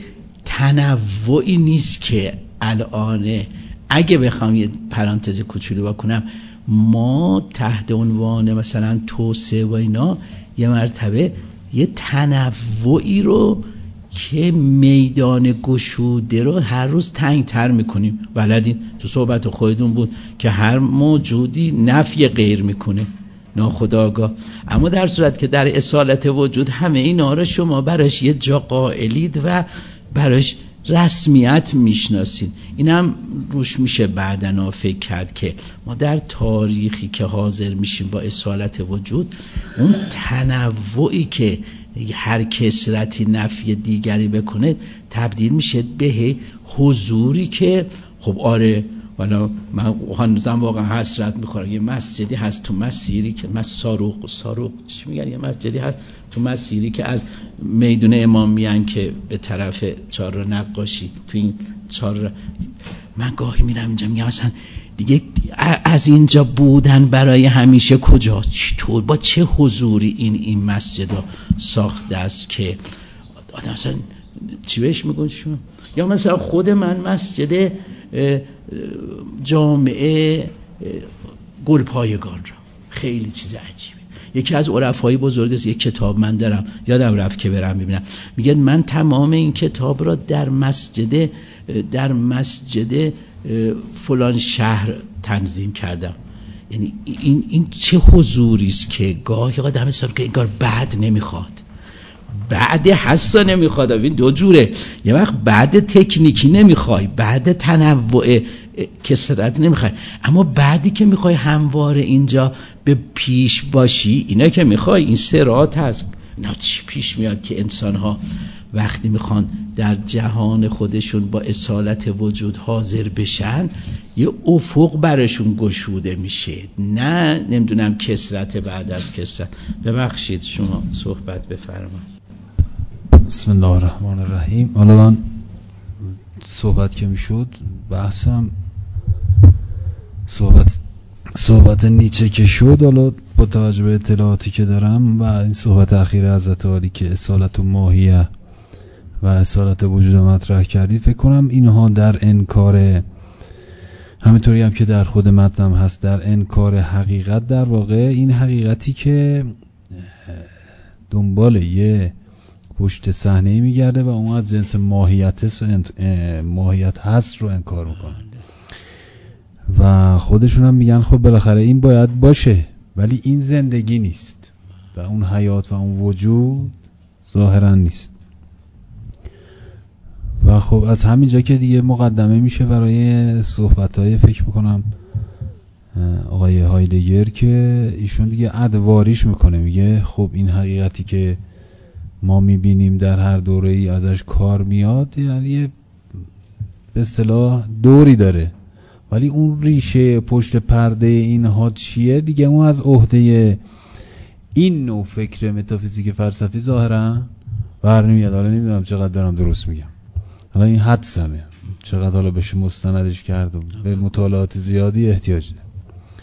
S1: تنوعی نیست که الان اگه بخوام یه پرانتز کوچولو بکنم، ما تحت عنوان مثلا توسعه و اینا یه مرتبه یه تنوعی رو که میدان گشوده رو هر روز تنگتر میکنیم. بلدین تو صحبت خودتون بود که هر موجودی نفی غیر میکنه ناخودآگاه، اما در صورت که در اصالت وجود همه اینا رو شما براش یه جا قائلید و براش رسمیت میشناسید. اینم روش میشه بعدنا فکر کرد که ما در تاریخی که حاضر میشیم با اصالت وجود، اون تنوعی که هر کثرتی نفی دیگری بکنه تبدیل میشه به حضوری که خب آره، والا من هنوزم واقعا حسرت میخورم. یه مسجدی هست تو مسیری که ساروق چی میگن، یه مسجدی هست تو مسیری که از میدون امام میان که به طرف چهار نقاشی، تو این چهار من گاهی میرم اینجا میگم مثلا دیگه از اینجا بودن برای همیشه کجا، چطور با چه حضوری این مسجد رو ساخته است که آدم مثلا چی بهش میگن شما. یا مثلا خود من مسجد جامعه گلپایگان را خیلی چیز عجیبه. یکی از عرفای بزرگ است، یک کتاب من دارم یادم رفت که برم ببینم، میگه من تمام این کتاب را در مسجد فلان شهر تنظیم کردم یعنی این چه حضوری است که گاهی آدم حساب که انگار بعد نمیخواد، بعد حسا نمیخواد. این دو جوره، یه وقت بعد تکنیکی نمیخوای، بعد تنوع کسرت نمیخوای، اما بعدی که میخوای همواره اینجا به پیش باشی، اینا که میخوای، این صراط هست. اینا چی پیش میاد که انسان ها وقتی میخوان در جهان خودشون با اصالت وجود حاضر بشن، یه افق برشون گشوده میشه، نه نمیدونم کسرت بعد از کسرت. ببخشید شما صحبت بفرمایید.
S3: بسم الله الرحمن الرحیم. حالا من صحبت که میشد، بحثم صحبت نیچه که شد، حالا با توجه به اطلاعاتی که دارم و این صحبت اخیر حضرت عالی که اصالت و ماهیه و اصالت وجود مطرح کردی، فکر کنم اینها در انکار، همینطوری هم که در خود متنم هست، در انکار حقیقت، در واقع این حقیقتی که دنبال یه پشت صحنه میگرده و اون از جنس ماهیت هست رو انکار میکنه و خودشون هم میگن خب بالاخره این باید باشه، ولی این زندگی نیست و اون حیات و اون وجود ظاهرا نیست. و خب از همینجا که دیگه مقدمه میشه برای صحبت‌های فکر میکنم آقای هایدگر که ایشون دیگه ادواریش میکنه، میگه خب این حقیقتی که ما میبینیم در هر دوره‌ای ازش کار میاد، یعنی به اصطلاح دوری داره، ولی اون ریشه پشت پرده اینها چیه دیگه، اون از عهده این نوع فکر متافیزیک فلسفی ظاهرا برنمیاد. حالا نمیدونم چقدر دارم درست میگم، حالا این حدسمه، چقدر حالا بشه مستندش کرد و به مطالعات زیادی احتیاج داره.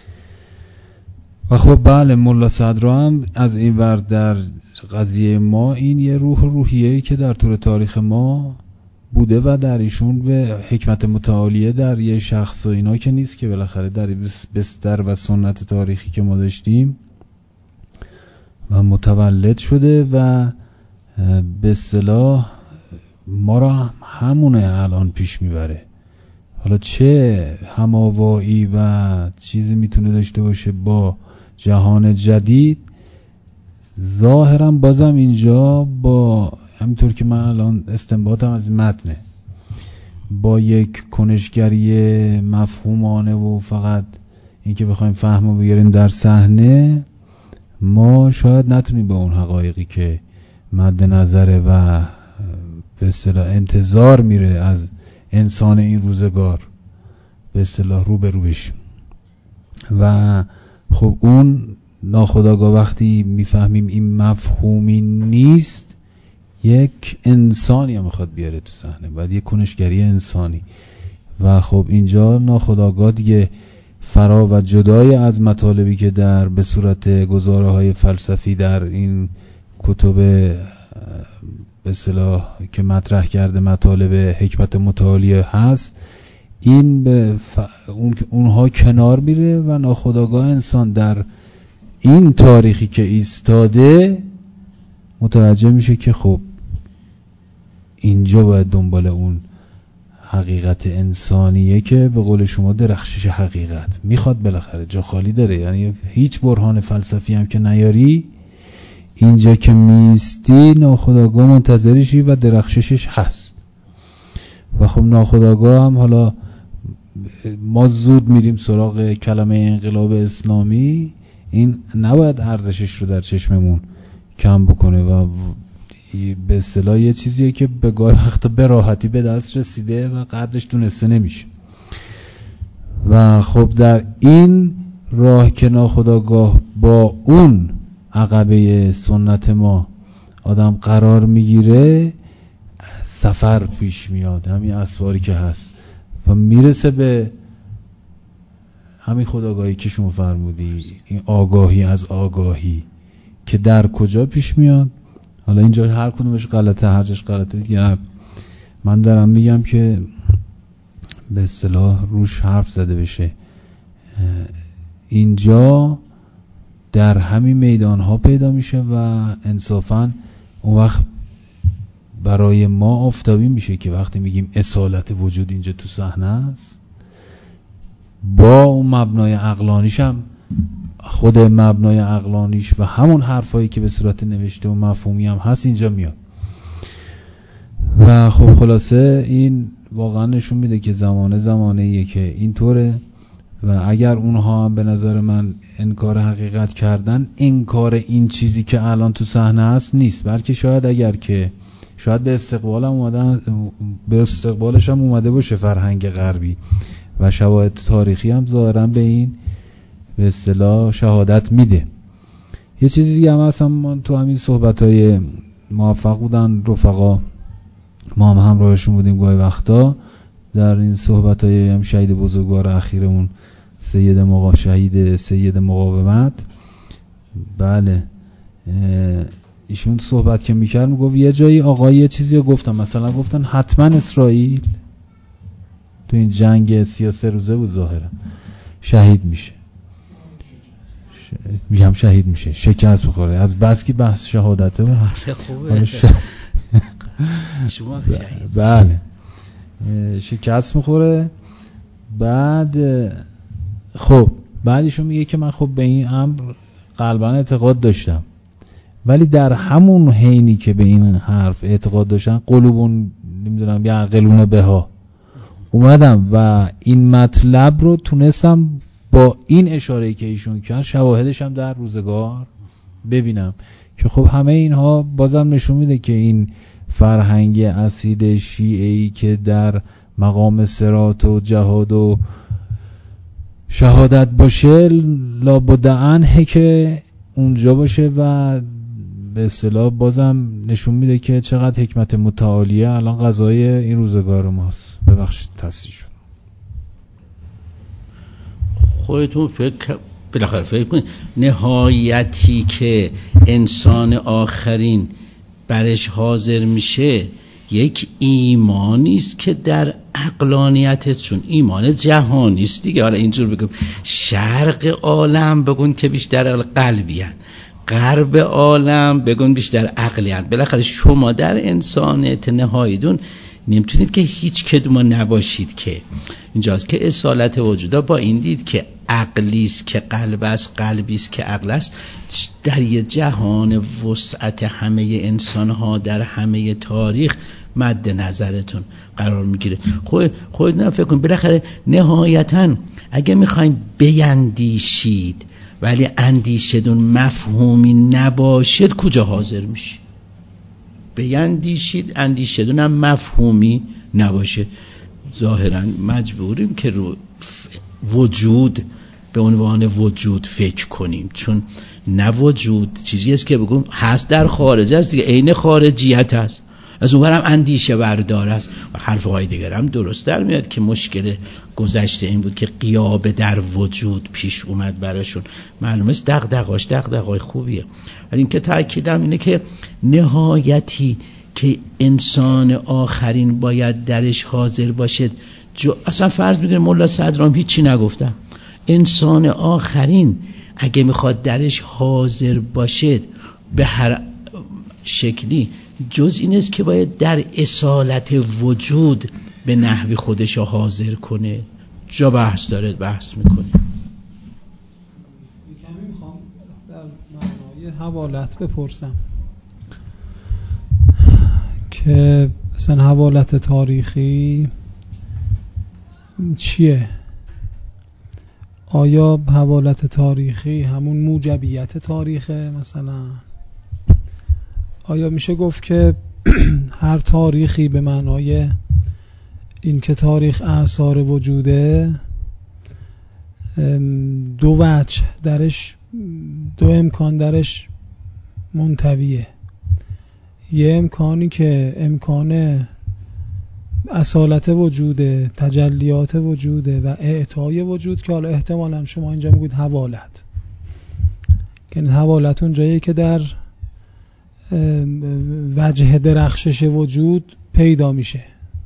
S3: و خب بله، ملا صدرا هم از این ور در قضیه ما، این یه روحیه‌ای که در طول تاریخ ما بوده و در ایشون به حکمت متعالیه در یه شخص و اینا که نیست، که بالاخره در بستر و سنت تاریخی که ما داشتیم و متولد شده و به اصطلاح ما را همونه الان پیش میبره. حالا چه هماوایی و چیزی میتونه داشته باشه با جهان جدید، ظاهرا بازم اینجا با همینطور که من الان استنباطم از متنه، با یک کنشگری مفهومانه و فقط اینکه بخوایم فهمو بگیریم در صحنه، ما شاید نتونیم به اون حقایقی که مد نظره و به اصطلاح انتظار میره از انسان این روزگار به اصطلاح رو به رو بشیم. و خب اون ناخودآگاه وقتی میفهمیم این مفهومی نیست، یک انسانی هم میخواد بیاره تو صحنه، بعد یک کنشگری انسانی. و خب اینجا ناخودآگاه دیگه فرا و جدای از مطالبی که در به صورت گزاره‌های فلسفی در این کتب به اصطلاح که مطرح کرده مطالب حکمت متعالیه هست، این به اونها کنار میره و ناخودآگاه انسان در این تاریخی که ایستاده متوجه میشه که خب اینجا باید دنبال اون حقیقت انسانیه که به قول شما درخشش حقیقت میخواد، بالاخره جا خالی داره، یعنی هیچ برهان فلسفی هم که نیاری، اینجا که میستی ناخودآگاه منتظرشی و درخششش هست. و خب ناخودآگاه هم حالا ما زود میریم سراغ کلمه انقلاب اسلامی، این نباید ارزشش رو در چشممون کم بکنه و به اصطلاح یه چیزیه که به گاهی وقتا به راحتی به دست رسیده و قدرش دونسته نمیشه. و خب در این راه که ناخودآگاه با اون عقبه سنت ما آدم قرار میگیره، سفر پیش میاد، همین اسواری که هست و میرسه به همین خودآگاهی که شما فرمودی، این آگاهی از آگاهی که در کجا پیش میاد. حالا اینجا هر کدومش غلطه، هر جاش غلطه دیگه، من دارم میگم که به اصطلاح روش حرف زده بشه. اینجا در همین میدان ها پیدا میشه و انصافا اون وقت برای ما آفتابی میشه که وقتی میگیم اصالت وجود اینجا تو صحنه است، با اون مبنای عقلانیش هم خود مبنای عقلانیش و همون حرفایی که به صورت نوشته و مفهومی هم هست اینجا میاد. و خب خلاصه این واقعا نشون میده که زمانه‌ایه که اینطوره و اگر اونها هم به نظر من انکار حقیقت کردن، انکار این چیزی که الان تو صحنه هست نیست، بلکه شاید اگر که شاید به استقبالش هم اومده باشه فرهنگ غربی و شواهد تاریخی هم ظاهرا به این به اصطلاح شهادت میده. یه چیزی دیگه هم هست، هم تو همین صحبت‌های موفق بودن رفقا، ما هم همراهشون بودیم گاهی وقتا در این صحبت‌های هم شهید بزرگوار اخیرمون شهید سید مقاومت. بله ایشون صحبت که میکرد میگفت یه جایی آقای یه چیزی رو گفتن، مثلا گفتن حتما اسرائیل تو این جنگ 33 روزه بود ظاهرا شهید میشه، میگم شهید میشه، شکست بخوره از بس که بحث شهادته و
S1: شما
S3: بله شکست میخوره. بعد خب بعدشون میگه که من خب به این امر قلبا اعتقاد داشتم، ولی در همون حینی که به این حرف اعتقاد داشتن قلوبون نمیدونم یعقلون بها اومدم و این مطلب رو تونستم با این اشاره‌ای که ایشون کرد شواهدش هم در روزگار ببینم که خب همه اینها بازم نشون میده که این فرهنگ اصیل شیعه‌ای که در مقام صراط و جهاد و شهادت باشه لابدعنه که اونجا باشه و به اصطلاح بازم نشون میده که چقدر حکمت متعالیه الان قضای این روزگار ماست. ببخشید تصحیح شد.
S1: خودتون بالاخره فکر کنید نهایتی که انسان آخرین برش حاضر میشه یک ایمانی است که در عقلانیتت، چون ایمان جهانی است دیگه، حالا اینجور بگم شرق عالم بگون که بیشتر قلبیان، غرب عالم بگون بیشتر عقلیان، بالاخره شما در انسانیت نهاییتون نمیتونید که هیچ کدوم نباشید. که اینجاست که اصالت وجودا با این دید که عقلی است که قلب است، قلبی است که عقل است، در یه جهان وسعت همه انسانها در همه تاریخ مد نظرتون قرار میگیره. خود فکر کن بالاخره نهایتا اگه میخوایم بیندیشید ولی اندیشدون مفهومی نباشد کجا حاضر میشید؟ بیندیشید اندیشدون هم مفهومی نباشه، ظاهرا مجبوریم که رو وجود به عنوان وجود فکر کنیم، چون نه وجود چیزی است که بگم هست در خارج است دیگه، عین خارجیت است، از اونورم اندیشه بردار است. و حرفهای دیگر هم درست در میاد که مشکل گذشته این بود که غیاب در وجود پیش اومد براشون، معلومه است دغدغه‌های خوبیه. ولی این که تأکیدم اینه که نهایتی که انسان آخرین باید درش حاضر باشد، اصلا فرض میگیره مولا صدرام هیچی نگفتم، انسان آخرین اگه میخواد درش حاضر باشد به هر شکلی جز این است که باید در اصالت وجود به نحوی خودش حاضر کنه. جا بحث داره، بحث میکنه.
S4: کمی میخوام در معنای حوالت بپرسم که مثلا حوالت تاریخی چیه؟ آیا حوالت تاریخی همون موجبیت تاریخه؟ مثلا آیا میشه گفت که هر تاریخی به معنای این که تاریخ آثار وجوده دو وجه درش، دو امکان درش منطویه؟ یه امکانی که امکان اصالت وجوده، تجلیات وجوده و اعطای وجود، که حالا احتمالا شما اینجا میگید حوالت، یعنی حوالت اون جایی که در وجه درخشش وجود پیدا میشه.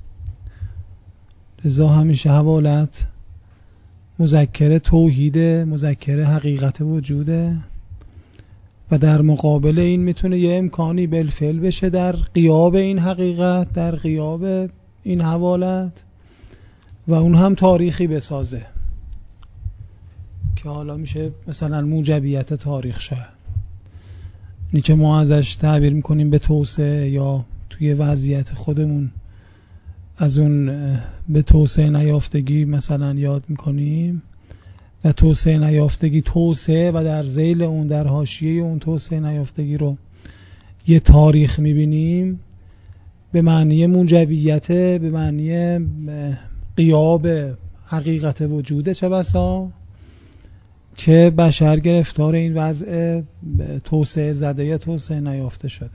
S4: لذا همیشه حوالت مذکر توحیده، مذکر حقیقت وجوده و در مقابل این میتونه یه امکانی بالفعل بشه در غیاب این حقیقت، در غیاب این حوالت، و اون هم تاریخی بسازه که حالا میشه مثلا موجبیت تاریخ شاید، اینی که ما ازش تعبیر میکنیم به توسعه، یا توی وضعیت خودمون از اون به توسعه نیافتگی مثلا یاد میکنیم، و توسعه نیافتگی توسعه و در ذیل اون در حاشیه اون توسعه نیافتگی رو یه تاریخ میبینیم به معنی موجبیت، به معنی غیاب حقیقت وجوده، چه بسا که بشر گرفتار این وضع توسعه زده یا توسعه نیافته شده.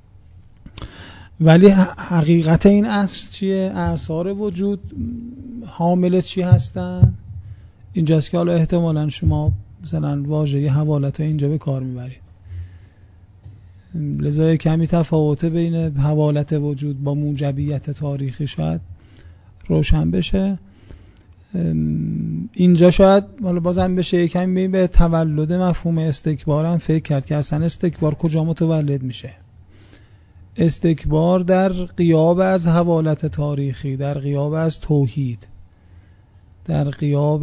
S4: ولی حقیقت این اصل چیه؟ اثار وجود حامل چی هستن؟ اینجاست که حالا احتمالاً شما مثلا واژه حوالت اینجا به کار میبرید، لذا کمی تفاوته بین حوالت وجود با موجبیت تاریخی شاید روشن بشه. اینجا شاید حالا بازم بشه کمی به تولد مفهوم استکبار هم فکر کرد که اصلا استکبار کجا متولد میشه. استکبار در غیاب از حوالت تاریخی، در غیاب از توحید، در غیاب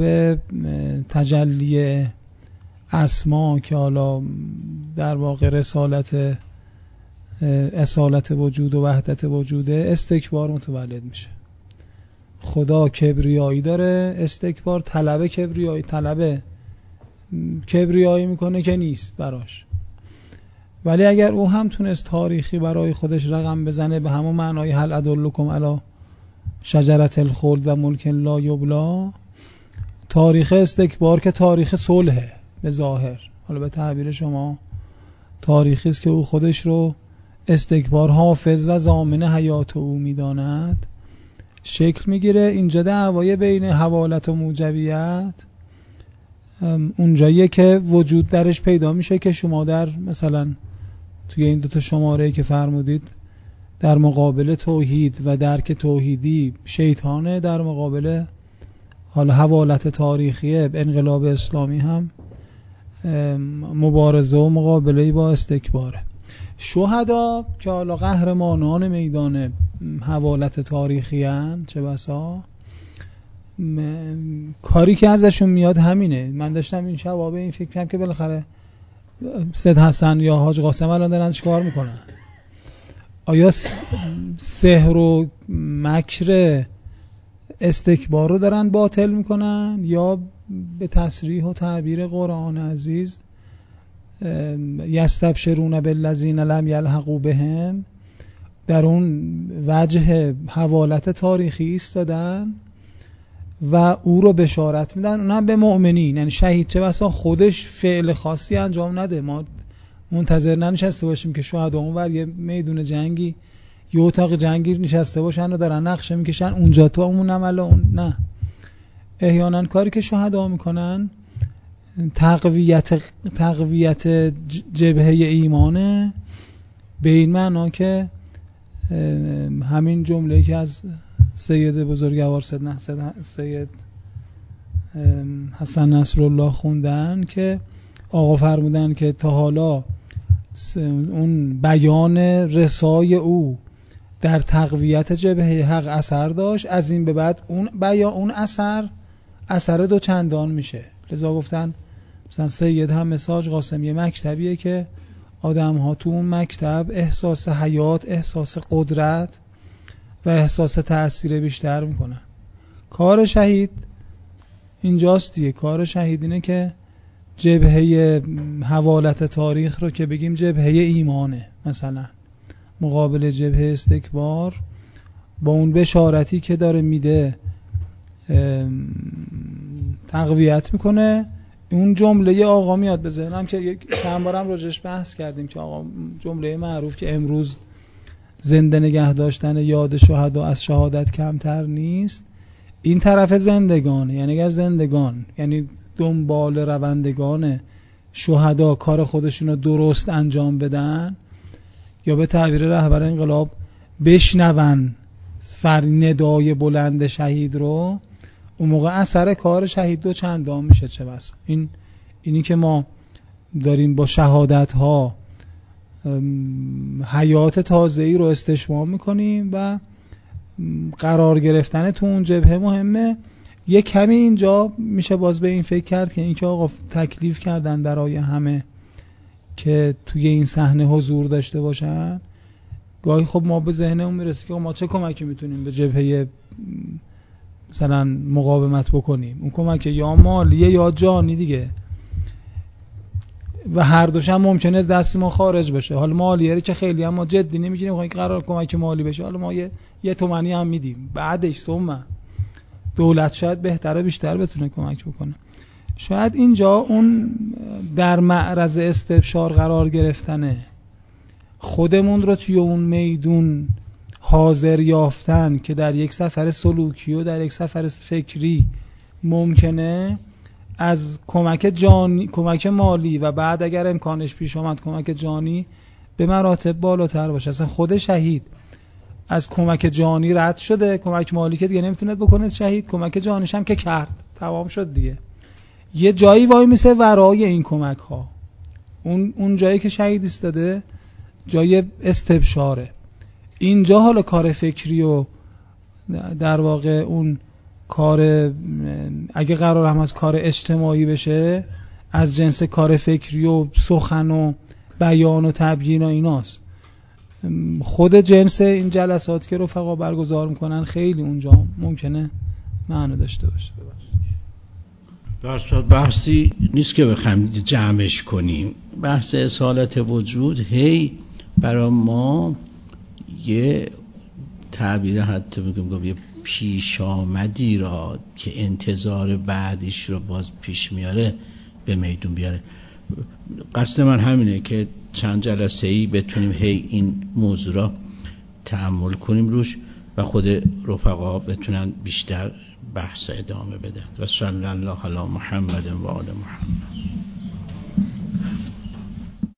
S4: تجلی اسما که حالا در واقع رسالت اصالت وجود و وحدت وجوده، استکبار متولد میشه. خدا کبریایی داره، استکبار طلب کبریایی، طلب کبریایی میکنه که نیست براش. ولی اگر او هم تونست تاریخی برای خودش رقم بزنه به همون معنای هل ادلکم علی شجرة الخلد و ملک لا یبلی، تاریخ استکبار که تاریخ صلحه به ظاهر، حالا به تعبیر شما تاریخی است که او خودش رو استکبار حافظ و ضامن حیات او میداند، شکل میگیره. اینجا دعوای بین حوالت و موجبیت اونجاییه که وجود درش پیدا میشه که شما در مثلا توی این دوتا شماره‌ای که فرمودید در مقابل توحید و درک توحیدی شیطانه، در مقابل حالا حوالت تاریخیه انقلاب اسلامی هم مبارزه و مقابله با استکباره. شهدا که حالا قهرمانان میدان حوالت تاریخی هن، چه بسا کاری که ازشون میاد همینه. من داشتم این شب این فکر کنم که بالاخره سید حسن یا حاج قاسم الان دارن چیکار میکنن؟ آیا سحر و مکر استکبار رو دارن باطل میکنن، یا به تصریح و تعبیر قرآن عزیز یستبشرون بالذین لم یلحقوا بهم در اون وجه حوالت تاریخی ایستادن و او رو بشارت میدن، اونم به مؤمنین، یعنی شهید چه بسا خودش فعل خاصی انجام نده، ما منتظر ننشسته باشیم که شهدا اونور یه میدون جنگی یه اتاق جنگی نشسته باشن و دارن نقشه میکشن اونجا تو اون عمل اون، نه. احیانا کاری که شهدا میکنن تقویت جبهه ایمانه، به این معنا که همین جمله‌ای که از سید بزرگوار سید حسن نصرالله خوندن که آقا فرمودن که تا حالا اون بیان رسای او در تقویت جبهه حق اثر داشت، از این به بعد اون اثر دو چندان میشه. لذا گفتن مثلا سید هم مساج قاسم یه مکتبیه که آدم ها تو اون مکتب احساس حیات، احساس قدرت و احساس تأثیر بیشتر میکنن. کار شهید اینجاست دیگه. کار شهید اینه که جبهه حوالت تاریخ رو که بگیم جبهه ایمانه مثلا مقابل جبهه استکبار، با اون بشارتی که داره میده تقویت میکنه. اون جمله آقا میاد به ذهنم که چند بارم راجعش بحث کردیم که آقا جمله معروف که امروز زنده نگه داشتن یاد شهدا از شهادت کمتر نیست، این طرف زندگانه، یعنی اگر زندگان یعنی دنبال روندگان شهدا کار خودشون رو درست انجام بدن، یا به تعبیر رهبر انقلاب بشنون ندای بلند شهید رو، اون موقع اثر کار شهید دو چندان میشه. چه بس اینی که ما داریم با شهادت ها حیات تازه‌ای رو استشمام میکنیم و قرار گرفتن تو اون جبهه مهمه. یه کمی اینجا میشه باز به این فکر کرد که اینکه آقا تکلیف کردن برای همه که توی این صحنه حضور داشته باشن، گاهی خب ما به ذهنمون میرسه که ما چه کمکی میتونیم به جبهه مثلا مقاومت بکنیم. اون کمک یا مالیه یا جانی دیگه، و هر دوش هم ممکنه از دست ما خارج بشه. حالا مالیه که خیلی هم ما جدی نمیگیریم، خب قرار کمک مالی بشه، حالا ما یه تومانی هم میدیم، بعدش ثم دولت شاید بهتره بیشتر بتونه کمک بکنه. شاید اینجا اون در معرض استبشار قرار گرفتنه، خودمون رو توی اون میدون حاضر یافتن که در یک سفر سلوکی و در یک سفر فکری ممکنه از کمک جانی، کمک مالی و بعد اگر امکانش پیش آمد کمک جانی به مراتب بالاتر باشه. اصلا خود شهید از کمک جانی رد شده، کمک مالی که دیگه نمیتونه بکنه شهید، کمک جانیش هم که کرد، تمام شد دیگه. یه جایی وای میسه ورای این کمک ها، اون جایی که شهید ایستاده جای استبشاره. اینجا حالا کار فکری و در واقع اون کار اگه قرار هم از کار اجتماعی بشه از جنس کار فکری و سخن و بیان و تبیین و ایناست. خود جنس این جلسات که رفقا برگزار میکنن خیلی اونجا ممکنه معنی داشته باشه.
S1: بحثی نیست که بخوایم جمعش کنیم. بحث اصالت وجود هی برای ما یه تعبیر حتی میگم یه پیش آمدی را که انتظار بعدیش رو باز پیش میاره به میدون بیاره. قصد من همینه که چند جلسه ای بتونیم هی این موضوع را تأمل کنیم روش و خود رفقا بتونن بیشتر بحث ادامه بدن. و صلی الله علی محمد و آل محمد.